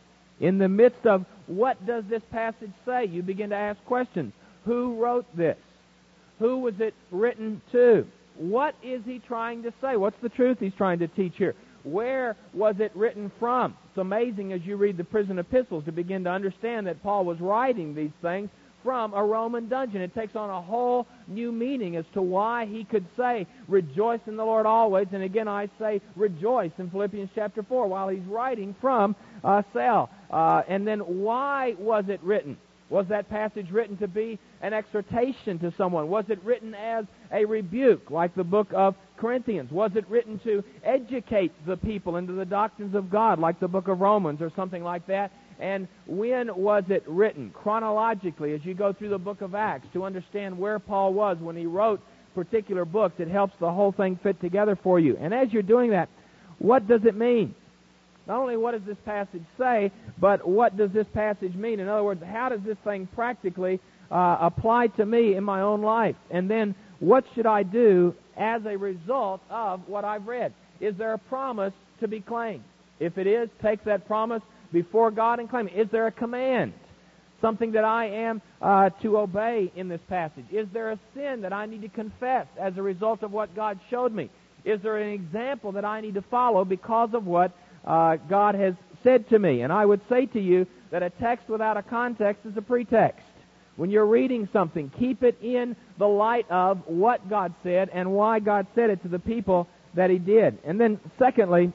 In the midst of what does this passage say, you begin to ask questions. Who wrote this? Who was it written to? What is he trying to say? What's the truth he's trying to teach here? Where was it written from? It's amazing as you read the prison epistles to begin to understand that Paul was writing these things from a Roman dungeon. It takes on a whole new meaning as to why he could say, rejoice in the Lord always. And again, I say rejoice in Philippians chapter four while he's writing from a cell. Uh, and then why was it written? Was that passage written to be an exhortation to someone? Was it written as a rebuke, like the book of Corinthians? Was it written to educate the people into the doctrines of God, like the book of Romans or something like that? And when was it written? Chronologically, as you go through the book of Acts, to understand where Paul was when he wrote particular books, it helps the whole thing fit together for you. And as you're doing that, what does it mean? Not only what does this passage say, but what does this passage mean? In other words, how does this thing practically uh, apply to me in my own life? And then, what should I do as a result of what I've read? Is there a promise to be claimed? If it is, take that promise before God and claim it. Is there a command? Something that I am uh, to obey in this passage? Is there a sin that I need to confess as a result of what God showed me? Is there an example that I need to follow because of what uh, God has said to me? And I would say to you that a text without a context is a pretext. When you're reading something, keep it in the light of what God said and why God said it to the people that He did. And then, secondly,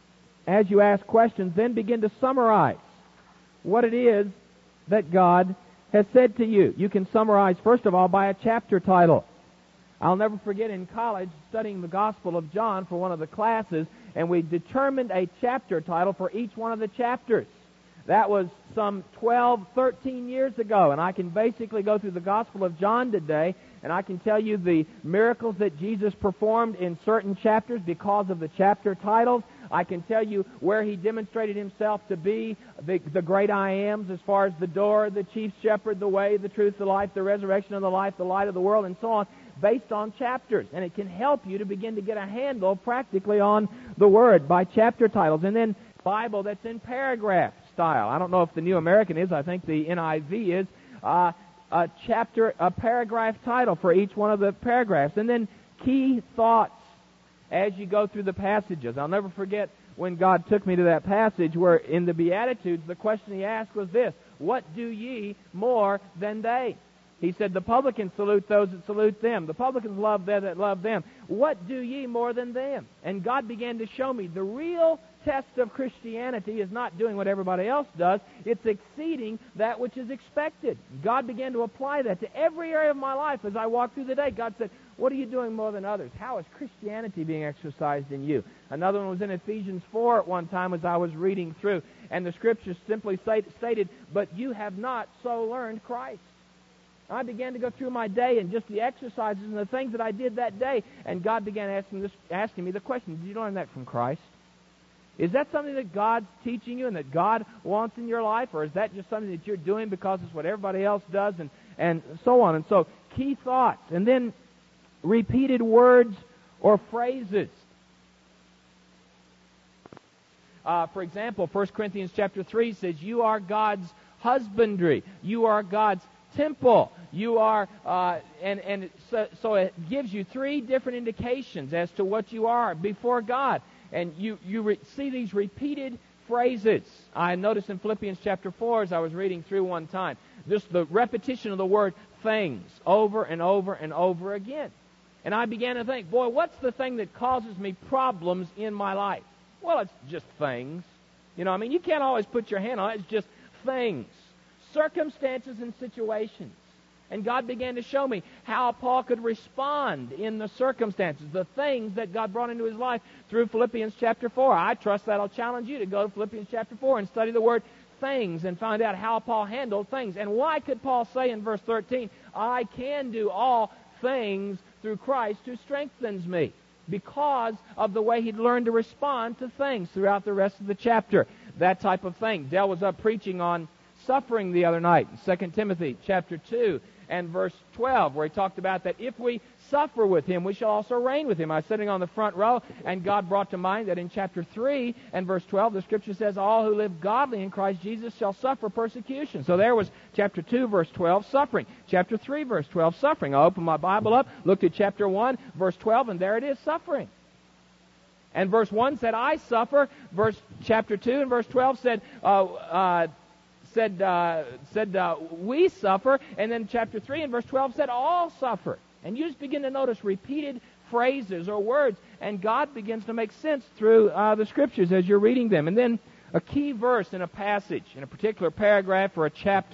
as you ask questions, then begin to summarize what it is that God has said to you. You can summarize, first of all, by a chapter title. I'll never forget in college studying the Gospel of John for one of the classes, and we determined a chapter title for each one of the chapters. That was some twelve, thirteen years ago, and I can basically go through the Gospel of John today, and I can tell you the miracles that Jesus performed in certain chapters because of the chapter titles. I can tell you where He demonstrated Himself to be the, the great I Ams, as far as the door, the chief shepherd, the way, the truth, the life, the resurrection of the life, the light of the world, and so on, based on chapters. And it can help you to begin to get a handle practically on the Word by chapter titles. And then Bible that's in paragraph style. I don't know if the New American is. I think the N I V is. Uh, a chapter, a paragraph title for each one of the paragraphs. And then key thoughts as you go through the passages. I'll never forget when God took me to that passage where in the Beatitudes the question He asked was this: what do ye more than they? He said, the publicans salute those that salute them. The publicans love them that love them. What do ye more than them? And God began to show me the real test of Christianity is not doing what everybody else does. It's exceeding that which is expected. God began to apply that to every area of my life as I walked through the day. God said, what are you doing more than others? How is Christianity being exercised in you? Another one was in Ephesians four at one time as I was reading through. And the Scriptures simply stated, but you have not so learned Christ. I began to go through my day and just the exercises and the things that I did that day. And God began asking, this, asking me the question, did you learn that from Christ? Is that something that God's teaching you and that God wants in your life? Or is that just something that you're doing because it's what everybody else does and, and so on? And so, key thoughts. And then repeated words or phrases. Uh, for example, First Corinthians chapter three says, you are God's husbandry. You are God's temple. You are, uh, and, and so, so it gives you three different indications as to what you are before God. And you, you re- see these repeated phrases. I noticed in Philippians chapter four as I was reading through one time, just the repetition of the word things over and over and over again. And I began to think, boy, what's the thing that causes me problems in my life? Well, it's just things. You know, I mean, you can't always put your hand on it. It's just things. Circumstances and situations. And God began to show me how Paul could respond in the circumstances, the things that God brought into his life through Philippians chapter four. I trust that'll challenge you to go to Philippians chapter four and study the word things and find out how Paul handled things. And why could Paul say in verse thirteen, I can do all things through Christ who strengthens me? Because of the way he'd learned to respond to things throughout the rest of the chapter. That type of thing. Dell was up preaching on suffering the other night, Second Timothy chapter two and verse twelve, where he talked about that if we suffer with him, we shall also reign with him. I was sitting on the front row, and God brought to mind that in chapter three and verse twelve, the Scripture says, all who live godly in Christ Jesus shall suffer persecution. So there was chapter two, verse twelve, suffering. Chapter three, verse twelve, suffering. I opened my Bible up, looked at chapter one, verse twelve, and there it is, suffering. And verse one said, I suffer. Verse chapter two and verse twelve said, uh, uh, said, uh, said uh, we suffer. And then chapter three and verse twelve said, all suffer. And you just begin to notice repeated phrases or words, and God begins to make sense through uh, the Scriptures as you're reading them. And then a key verse in a passage, in a particular paragraph or a chapter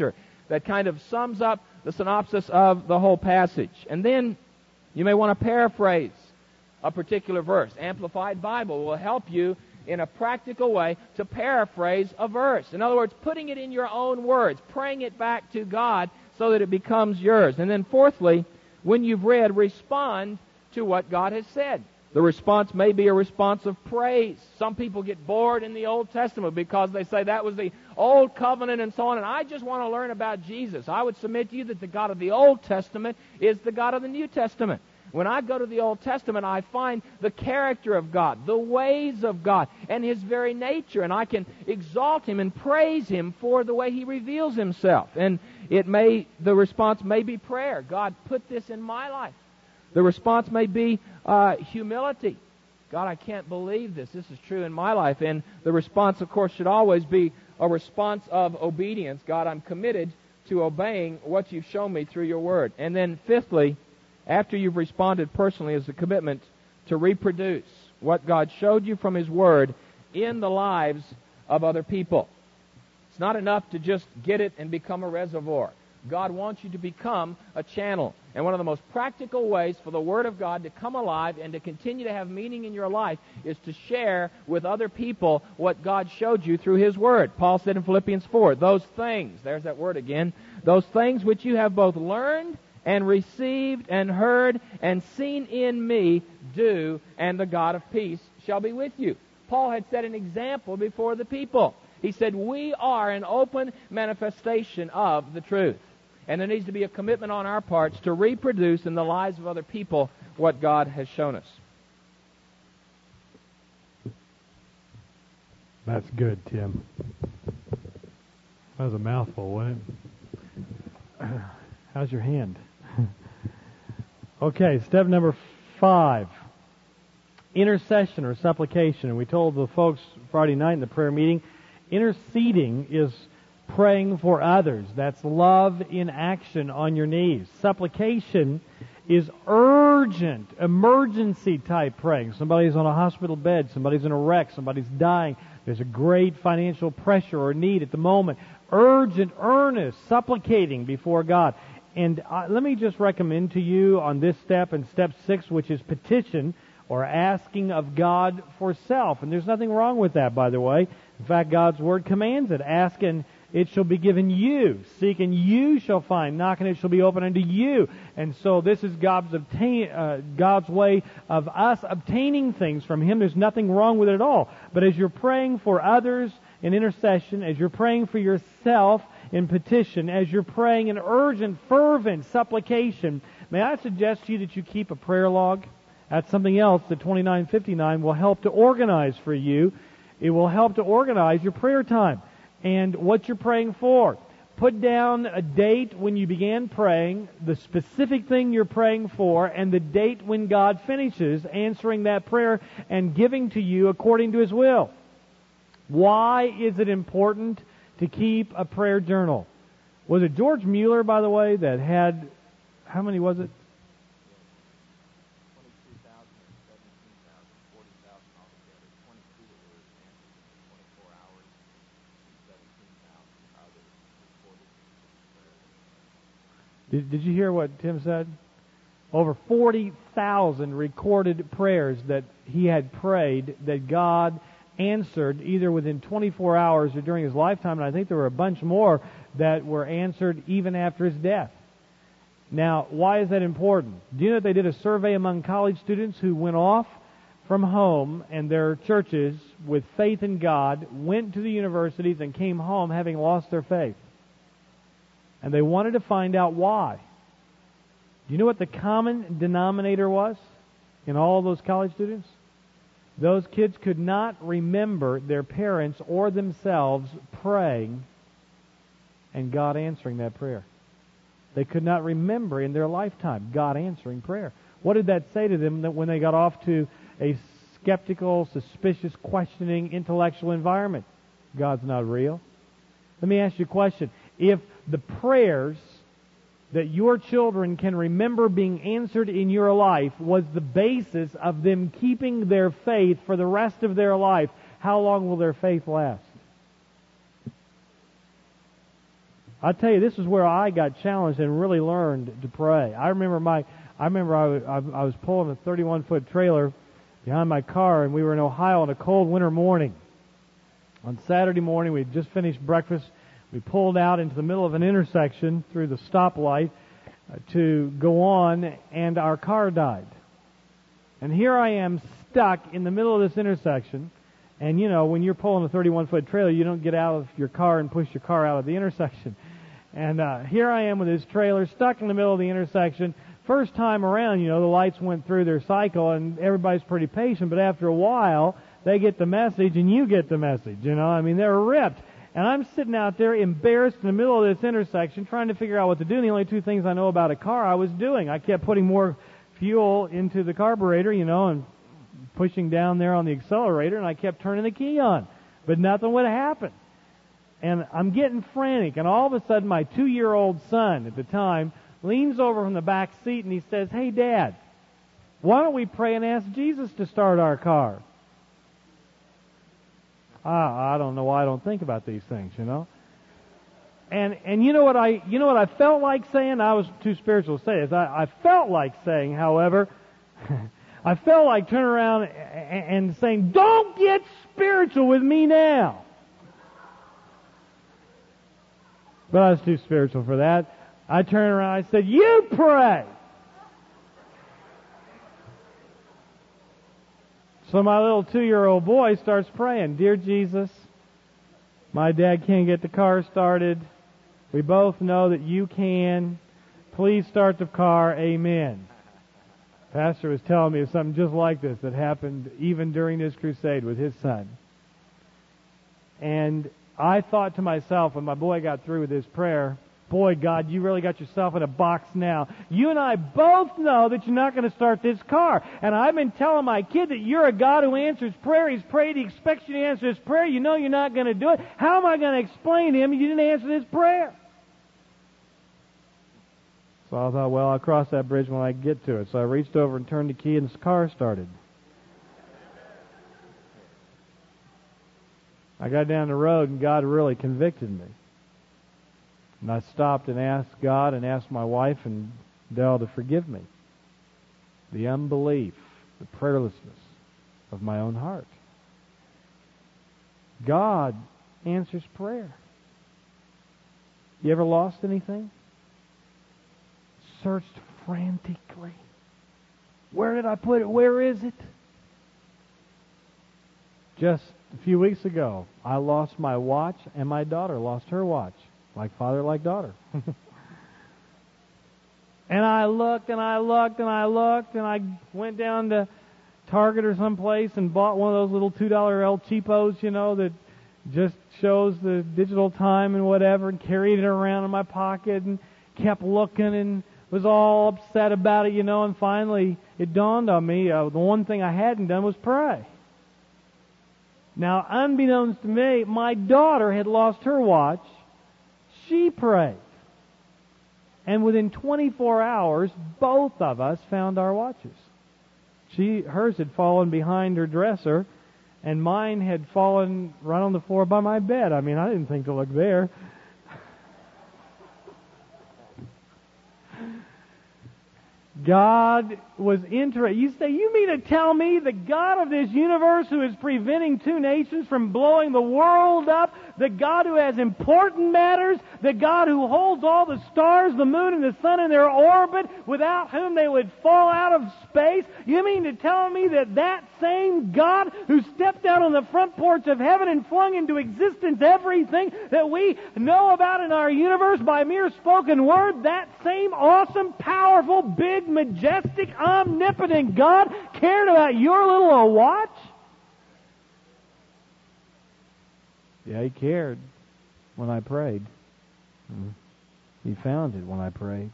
that kind of sums up the synopsis of the whole passage. And then you may want to paraphrase a particular verse. Amplified Bible will help you in a practical way to paraphrase a verse. In other words, putting it in your own words, praying it back to God so that it becomes yours. And then fourthly, when you've read, respond to what God has said. The response may be a response of praise. Some people get bored in the Old Testament because they say that was the Old Covenant and so on, and I just want to learn about Jesus. I would submit to you that the God of the Old Testament is the God of the New Testament. When I go to the Old Testament, I find the character of God, the ways of God, and His very nature, and I can exalt Him and praise Him for the way He reveals Himself. And it may, the response may be prayer. God, put this in my life. The response may be uh, humility. God, I can't believe this. This is true in my life. And the response, of course, should always be a response of obedience. God, I'm committed to obeying what you've shown me through your word. And then fifthly, after you've responded personally, is the commitment to reproduce what God showed you from His word in the lives of other people. It's not enough to just get it and become a reservoir. God wants you to become a channel. And one of the most practical ways for the Word of God to come alive and to continue to have meaning in your life is to share with other people what God showed you through His Word. Paul said in Philippians four, those things, there's that word again, those things which you have both learned and received and heard and seen in me, do, and the God of peace shall be with you. Paul had set an example before the people. He said, we are an open manifestation of the truth. And there needs to be a commitment on our parts to reproduce in the lives of other people what God has shown us. That's good, Tim. That was a mouthful, wasn't it? How's your hand? Okay, step number five. Intercession or supplication. And we told the folks Friday night in the prayer meeting, interceding is praying for others. That's love in action on your knees. Supplication is urgent, emergency type praying. Somebody's on a hospital bed, somebody's in a wreck, somebody's dying. There's a great financial pressure or need at the moment. Urgent, earnest, supplicating before God. And uh, let me just recommend to you on this step, and step six, which is petition, or asking of God for self. And there's nothing wrong with that, by the way. In fact, God's Word commands it. Ask and it shall be given you. Seek and you shall find. Knock and it shall be opened unto you. And so this is God's obtain, uh, God's way of us obtaining things from Him. There's nothing wrong with it at all. But as you're praying for others in intercession, as you're praying for yourself in petition, as you're praying in urgent, fervent supplication, may I suggest to you that you keep a prayer log? That's something else that twenty-nine fifty-nine will help to organize for you. It will help to organize your prayer time and what you're praying for. Put down a date when you began praying, the specific thing you're praying for, and the date when God finishes answering that prayer and giving to you according to His will. Why is it important to keep a prayer journal? Was it George Mueller, by the way, that had, how many was it? Did, did you hear what Tim said? Over forty thousand recorded prayers that he had prayed that God answered either within twenty-four hours or during his lifetime, and I think there were a bunch more that were answered even after his death. Now, why is that important? Do you know that they did a survey among college students who went off from home and their churches with faith in God, went to the universities, and came home having lost their faith? And they wanted to find out why. Do you know what the common denominator was in all those college students? Those kids could not remember their parents or themselves praying and God answering that prayer. They could not remember in their lifetime God answering prayer. What did that say to them that when they got off to a skeptical, suspicious, questioning, intellectual environment? God's not real. Let me ask you a question. If the prayers that your children can remember being answered in your life was the basis of them keeping their faith for the rest of their life, how long will their faith last? I tell you, this is where I got challenged and really learned to pray. I remember my, I remember I was, I was pulling a thirty-one foot trailer behind my car, and we were in Ohio on a cold winter morning. On Saturday morning, we had just finished breakfast. We pulled out into the middle of an intersection through the stoplight uh, to go on, and our car died. And here I am stuck in the middle of this intersection. And, you know, when you're pulling a thirty-one foot trailer, you don't get out of your car and push your car out of the intersection. And uh, here I am with this trailer stuck in the middle of the intersection. First time around, you know, the lights went through their cycle, and everybody's pretty patient. But after a while, they get the message, and you get the message, you know. I mean, they're ripped. And I'm sitting out there embarrassed in the middle of this intersection trying to figure out what to do. And the only two things I know about a car I was doing. I kept putting more fuel into the carburetor, you know, and pushing down there on the accelerator, and I kept turning the key on. But nothing would happen. And I'm getting frantic, and all of a sudden my two-year-old son at the time leans over from the back seat and he says, "Hey, Dad, why don't we pray and ask Jesus to start our car?" Ah, I don't know why I don't think about these things, you know. And and you know what I you know what I felt like saying? I was too spiritual to say this. I, I felt like saying, however, I felt like turning around and, and saying, "Don't get spiritual with me now." But I was too spiritual for that. I turned around and I said, "You pray." So my little two-year-old boy starts praying, "Dear Jesus, my dad can't get the car started. We both know that you can. Please start the car. Amen." Pastor was telling me of something just like this that happened even during this crusade with his son. And I thought to myself when my boy got through with his prayer, "Boy, God, you really got yourself in a box now. You and I both know that you're not going to start this car. And I've been telling my kid that you're a God who answers prayer. He's prayed. He expects you to answer his prayer. You know you're not going to do it. How am I going to explain to him you didn't answer this prayer?" So I thought, well, I'll cross that bridge when I get to it. So I reached over and turned the key, and the car started. I got down the road, and God really convicted me. And I stopped and asked God and asked my wife and Dell to forgive me. The unbelief, the prayerlessness of my own heart. God answers prayer. You ever lost anything? Searched frantically. Where did I put it? Where is it? Just a few weeks ago, I lost my watch, and my daughter lost her watch. Like father, like daughter. And I looked, and I looked, and I looked, and I went down to Target or someplace and bought one of those little two dollar El Cheapos, you know, that just shows the digital time and whatever, and carried it around in my pocket and kept looking and was all upset about it, you know, and finally it dawned on me, uh, the one thing I hadn't done was pray. Now, unbeknownst to me, my daughter had lost her watch. She prayed. And within twenty-four hours, both of us found our watches. She, hers had fallen behind her dresser, and mine had fallen right on the floor by my bed. I mean, I didn't think to look there. God was interested. You say, you mean to tell me the God of this universe who is preventing two nations from blowing the world up, the God who has important matters, the God who holds all the stars, the moon, and the sun in their orbit, without whom they would fall out of space? You mean to tell me that that same God who stepped out on the front porch of heaven and flung into existence everything that we know about in our universe by mere spoken word, that same awesome, powerful, big, majestic, omnipotent God cared about your little watch? Yeah, He cared when I prayed. He found it when I prayed.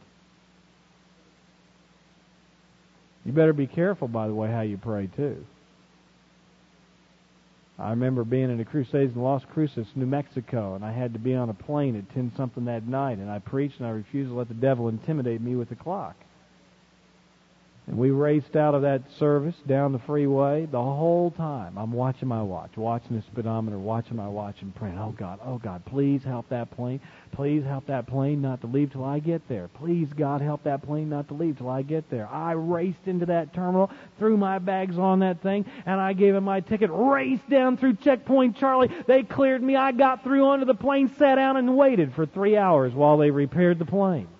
You better be careful, by the way, how you pray, too. I remember being in the Crusades in Las Cruces, New Mexico, and I had to be on a plane at ten-something that night, and I preached, and I refused to let the devil intimidate me with the clock. And we raced out of that service down the freeway. The whole time I'm watching my watch, watching the speedometer, watching my watch and praying, oh God, oh God, please help that plane. Please help that plane not to leave till I get there. Please, God, help that plane not to leave till I get there. I raced into that terminal, threw my bags on that thing, and I gave him my ticket, raced down through Checkpoint Charlie. They cleared me. I got through onto the plane, sat down, and waited for three hours while they repaired the plane.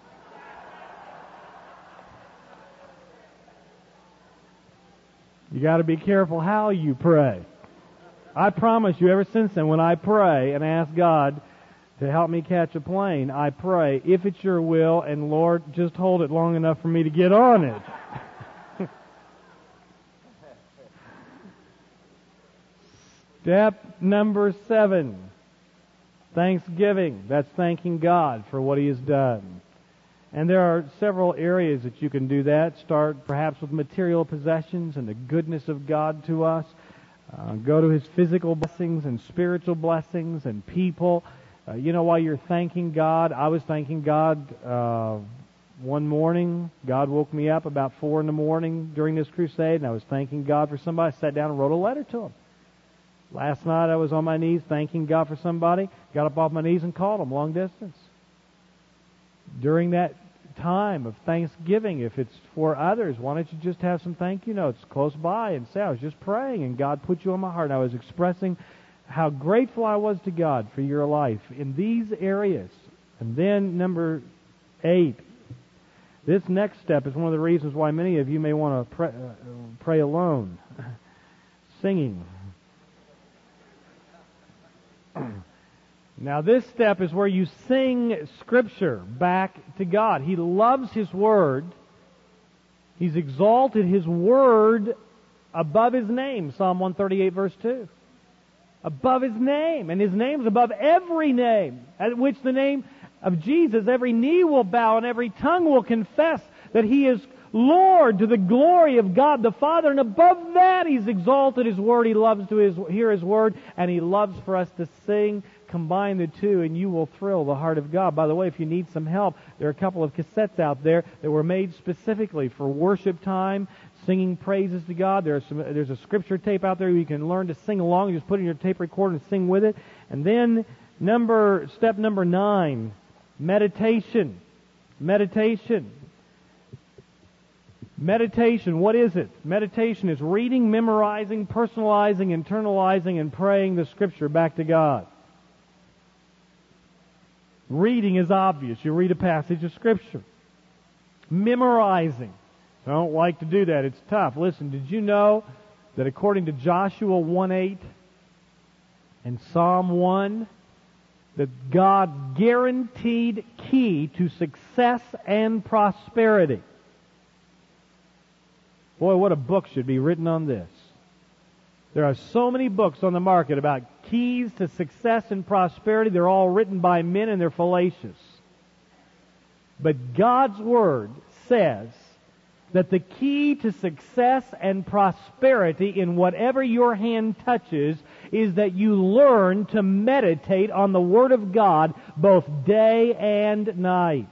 You got to be careful how you pray. I promise you, ever since then, when I pray and ask God to help me catch a plane, I pray, if it's your will, and Lord, just hold it long enough for me to get on it. Step number seven, thanksgiving. That's thanking God for what He has done. And there are several areas that you can do that. Start perhaps with material possessions and the goodness of God to us. Uh, go to His physical blessings and spiritual blessings and people. Uh, you know, while you're thanking God, I was thanking God uh, one morning. God woke me up about four in the morning during this crusade, and I was thanking God for somebody. I sat down and wrote a letter to him. Last night I was on my knees thanking God for somebody. Got up off my knees and called him long distance. During that time of thanksgiving, if it's for others, why don't you just have some thank you notes close by and say, I was just praying and God put you on my heart. And I was expressing how grateful I was to God for your life in these areas. And then number eight, this next step is one of the reasons why many of you may want to pray, uh, pray alone. Singing. Now this step is where you sing Scripture back to God. He loves His Word. He's exalted His Word above His name. Psalm one thirty-eight verse two. Above His name. And His name's above every name. At which the name of Jesus, every knee will bow and every tongue will confess that He is Lord, to the glory of God the Father. And above that, He's exalted His Word. He loves to his, hear His Word, and He loves for us to sing. Combine the two, and you will thrill the heart of God. By the way, if you need some help, there are a couple of cassettes out there that were made specifically for worship time, singing praises to God. There's some, there's a scripture tape out there you can learn to sing along. You just put it in your tape recorder and sing with it. And then number step number nine, meditation. Meditation. Meditation, what is it? Meditation is reading, memorizing, personalizing, internalizing, and praying the Scripture back to God. Reading is obvious. You read a passage of Scripture. Memorizing. I don't like to do that. It's tough. Listen, did you know that according to Joshua one eight and Psalm one, that God's guaranteed key to success and prosperity? Boy, what a book should be written on this. There are so many books on the market about keys to success and prosperity. They're all written by men and they're fallacious. But God's Word says that the key to success and prosperity in whatever your hand touches is that you learn to meditate on the Word of God both day and night.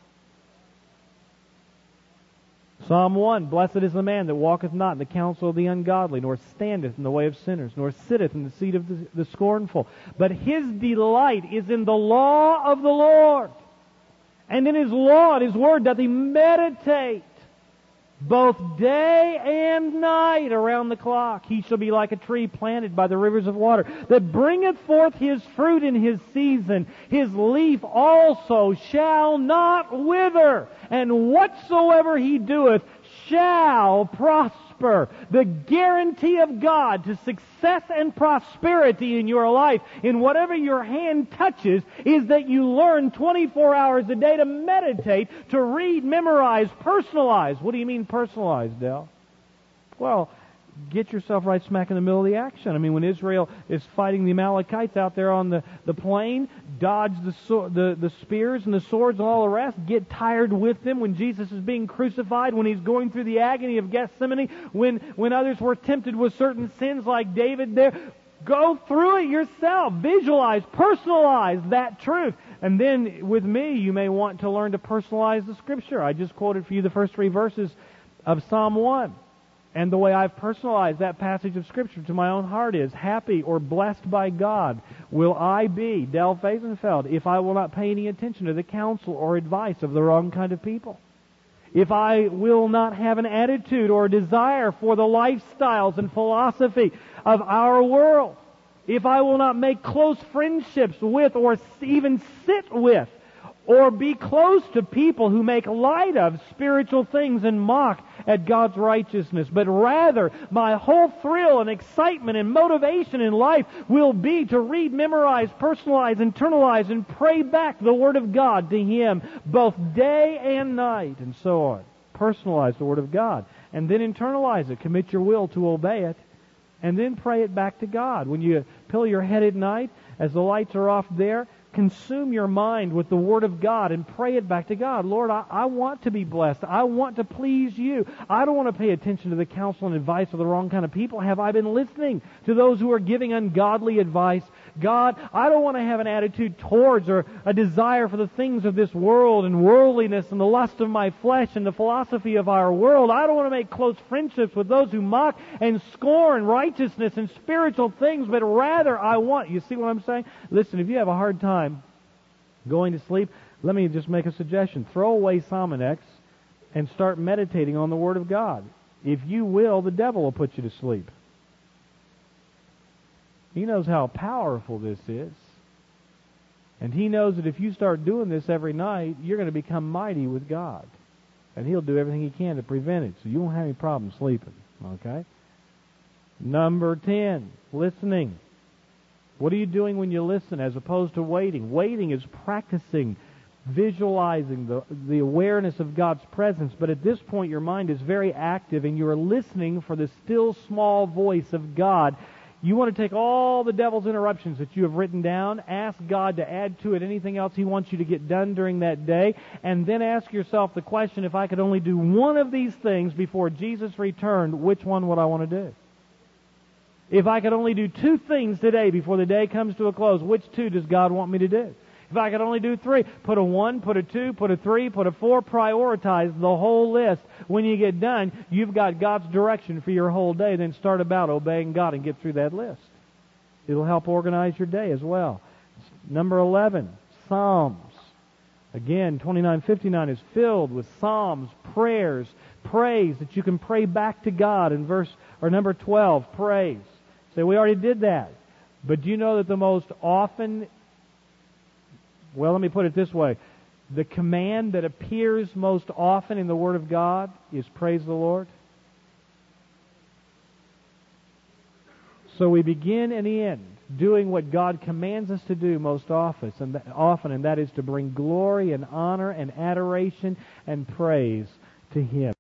Psalm one, Blessed is the man that walketh not in the counsel of the ungodly, nor standeth in the way of sinners, nor sitteth in the seat of the, the scornful. But his delight is in the law of the Lord. And in His law and His Word doth he meditate both day and night around the clock. He shall be like a tree planted by the rivers of water, that bringeth forth his fruit in his season. His leaf also shall not wither, and whatsoever he doeth shall prosper. The guarantee of God to success and prosperity in your life, in whatever your hand touches, is that you learn twenty-four hours a day to meditate, to read, memorize, personalize. What do you mean personalize, Del? Well, get yourself right smack in the middle of the action. I mean, when Israel is fighting the Amalekites out there on the, the plain, dodge the, so, the the spears and the swords and all the rest, get tired with them when Jesus is being crucified, when He's going through the agony of Gethsemane, when, when others were tempted with certain sins like David there. Go through it yourself. Visualize, personalize that truth. And then with me, you may want to learn to personalize the Scripture. I just quoted for you the first three verses of Psalm one. And the way I've personalized that passage of Scripture to my own heart is, happy or blessed by God will I be, Del Faisenfeld, if I will not pay any attention to the counsel or advice of the wrong kind of people. If I will not have an attitude or a desire for the lifestyles and philosophy of our world. If I will not make close friendships with or even sit with or be close to people who make light of spiritual things and mock at God's righteousness, but rather my whole thrill and excitement and motivation in life will be to read, memorize, personalize, internalize, and pray back the Word of God to Him both day and night, and so on. Personalize the Word of God, and then internalize it. Commit your will to obey it, and then pray it back to God. When you pillow your head at night, as the lights are off there, consume your mind with the Word of God and pray it back to God. Lord, I, I want to be blessed. I want to please You. I don't want to pay attention to the counsel and advice of the wrong kind of people. Have I been listening to those who are giving ungodly advice? God, I don't want to have an attitude towards or a desire for the things of this world and worldliness and the lust of my flesh and the philosophy of our world. I don't want to make close friendships with those who mock and scorn righteousness and spiritual things, but rather I want, you see what I'm saying? Listen, if you have a hard time going to sleep, let me just make a suggestion. Throw away Sominex and start meditating on the Word of God. If you will, the devil will put you to sleep. He knows how powerful this is. And he knows that if you start doing this every night, you're going to become mighty with God. And He'll do everything He can to prevent it, so you won't have any problem sleeping. Okay? Number ten, listening. What are you doing when you listen as opposed to waiting? Waiting is practicing, visualizing the, the awareness of God's presence. But at this point, your mind is very active and you are listening for the still small voice of God. You want to take all the devil's interruptions that you have written down, ask God to add to it anything else He wants you to get done during that day, and then ask yourself the question, if I could only do one of these things before Jesus returned, which one would I want to do? If I could only do two things today before the day comes to a close, which two does God want me to do? If I could only do three, put a one, put a two, put a three, put a four, prioritize the whole list. When you get done, you've got God's direction for your whole day. Then start about obeying God and get through that list. It'll help organize your day as well. Number eleven, Psalms. Again, twenty-nine fifty-nine is filled with psalms, prayers, praise that you can pray back to God. In verse or number twelve, praise. Say, we already did that. But do you know that the most often, well, let me put it this way. The command that appears most often in the Word of God is praise the Lord. So we begin and end doing what God commands us to do most often, and that, often, and that is to bring glory and honor and adoration and praise to Him.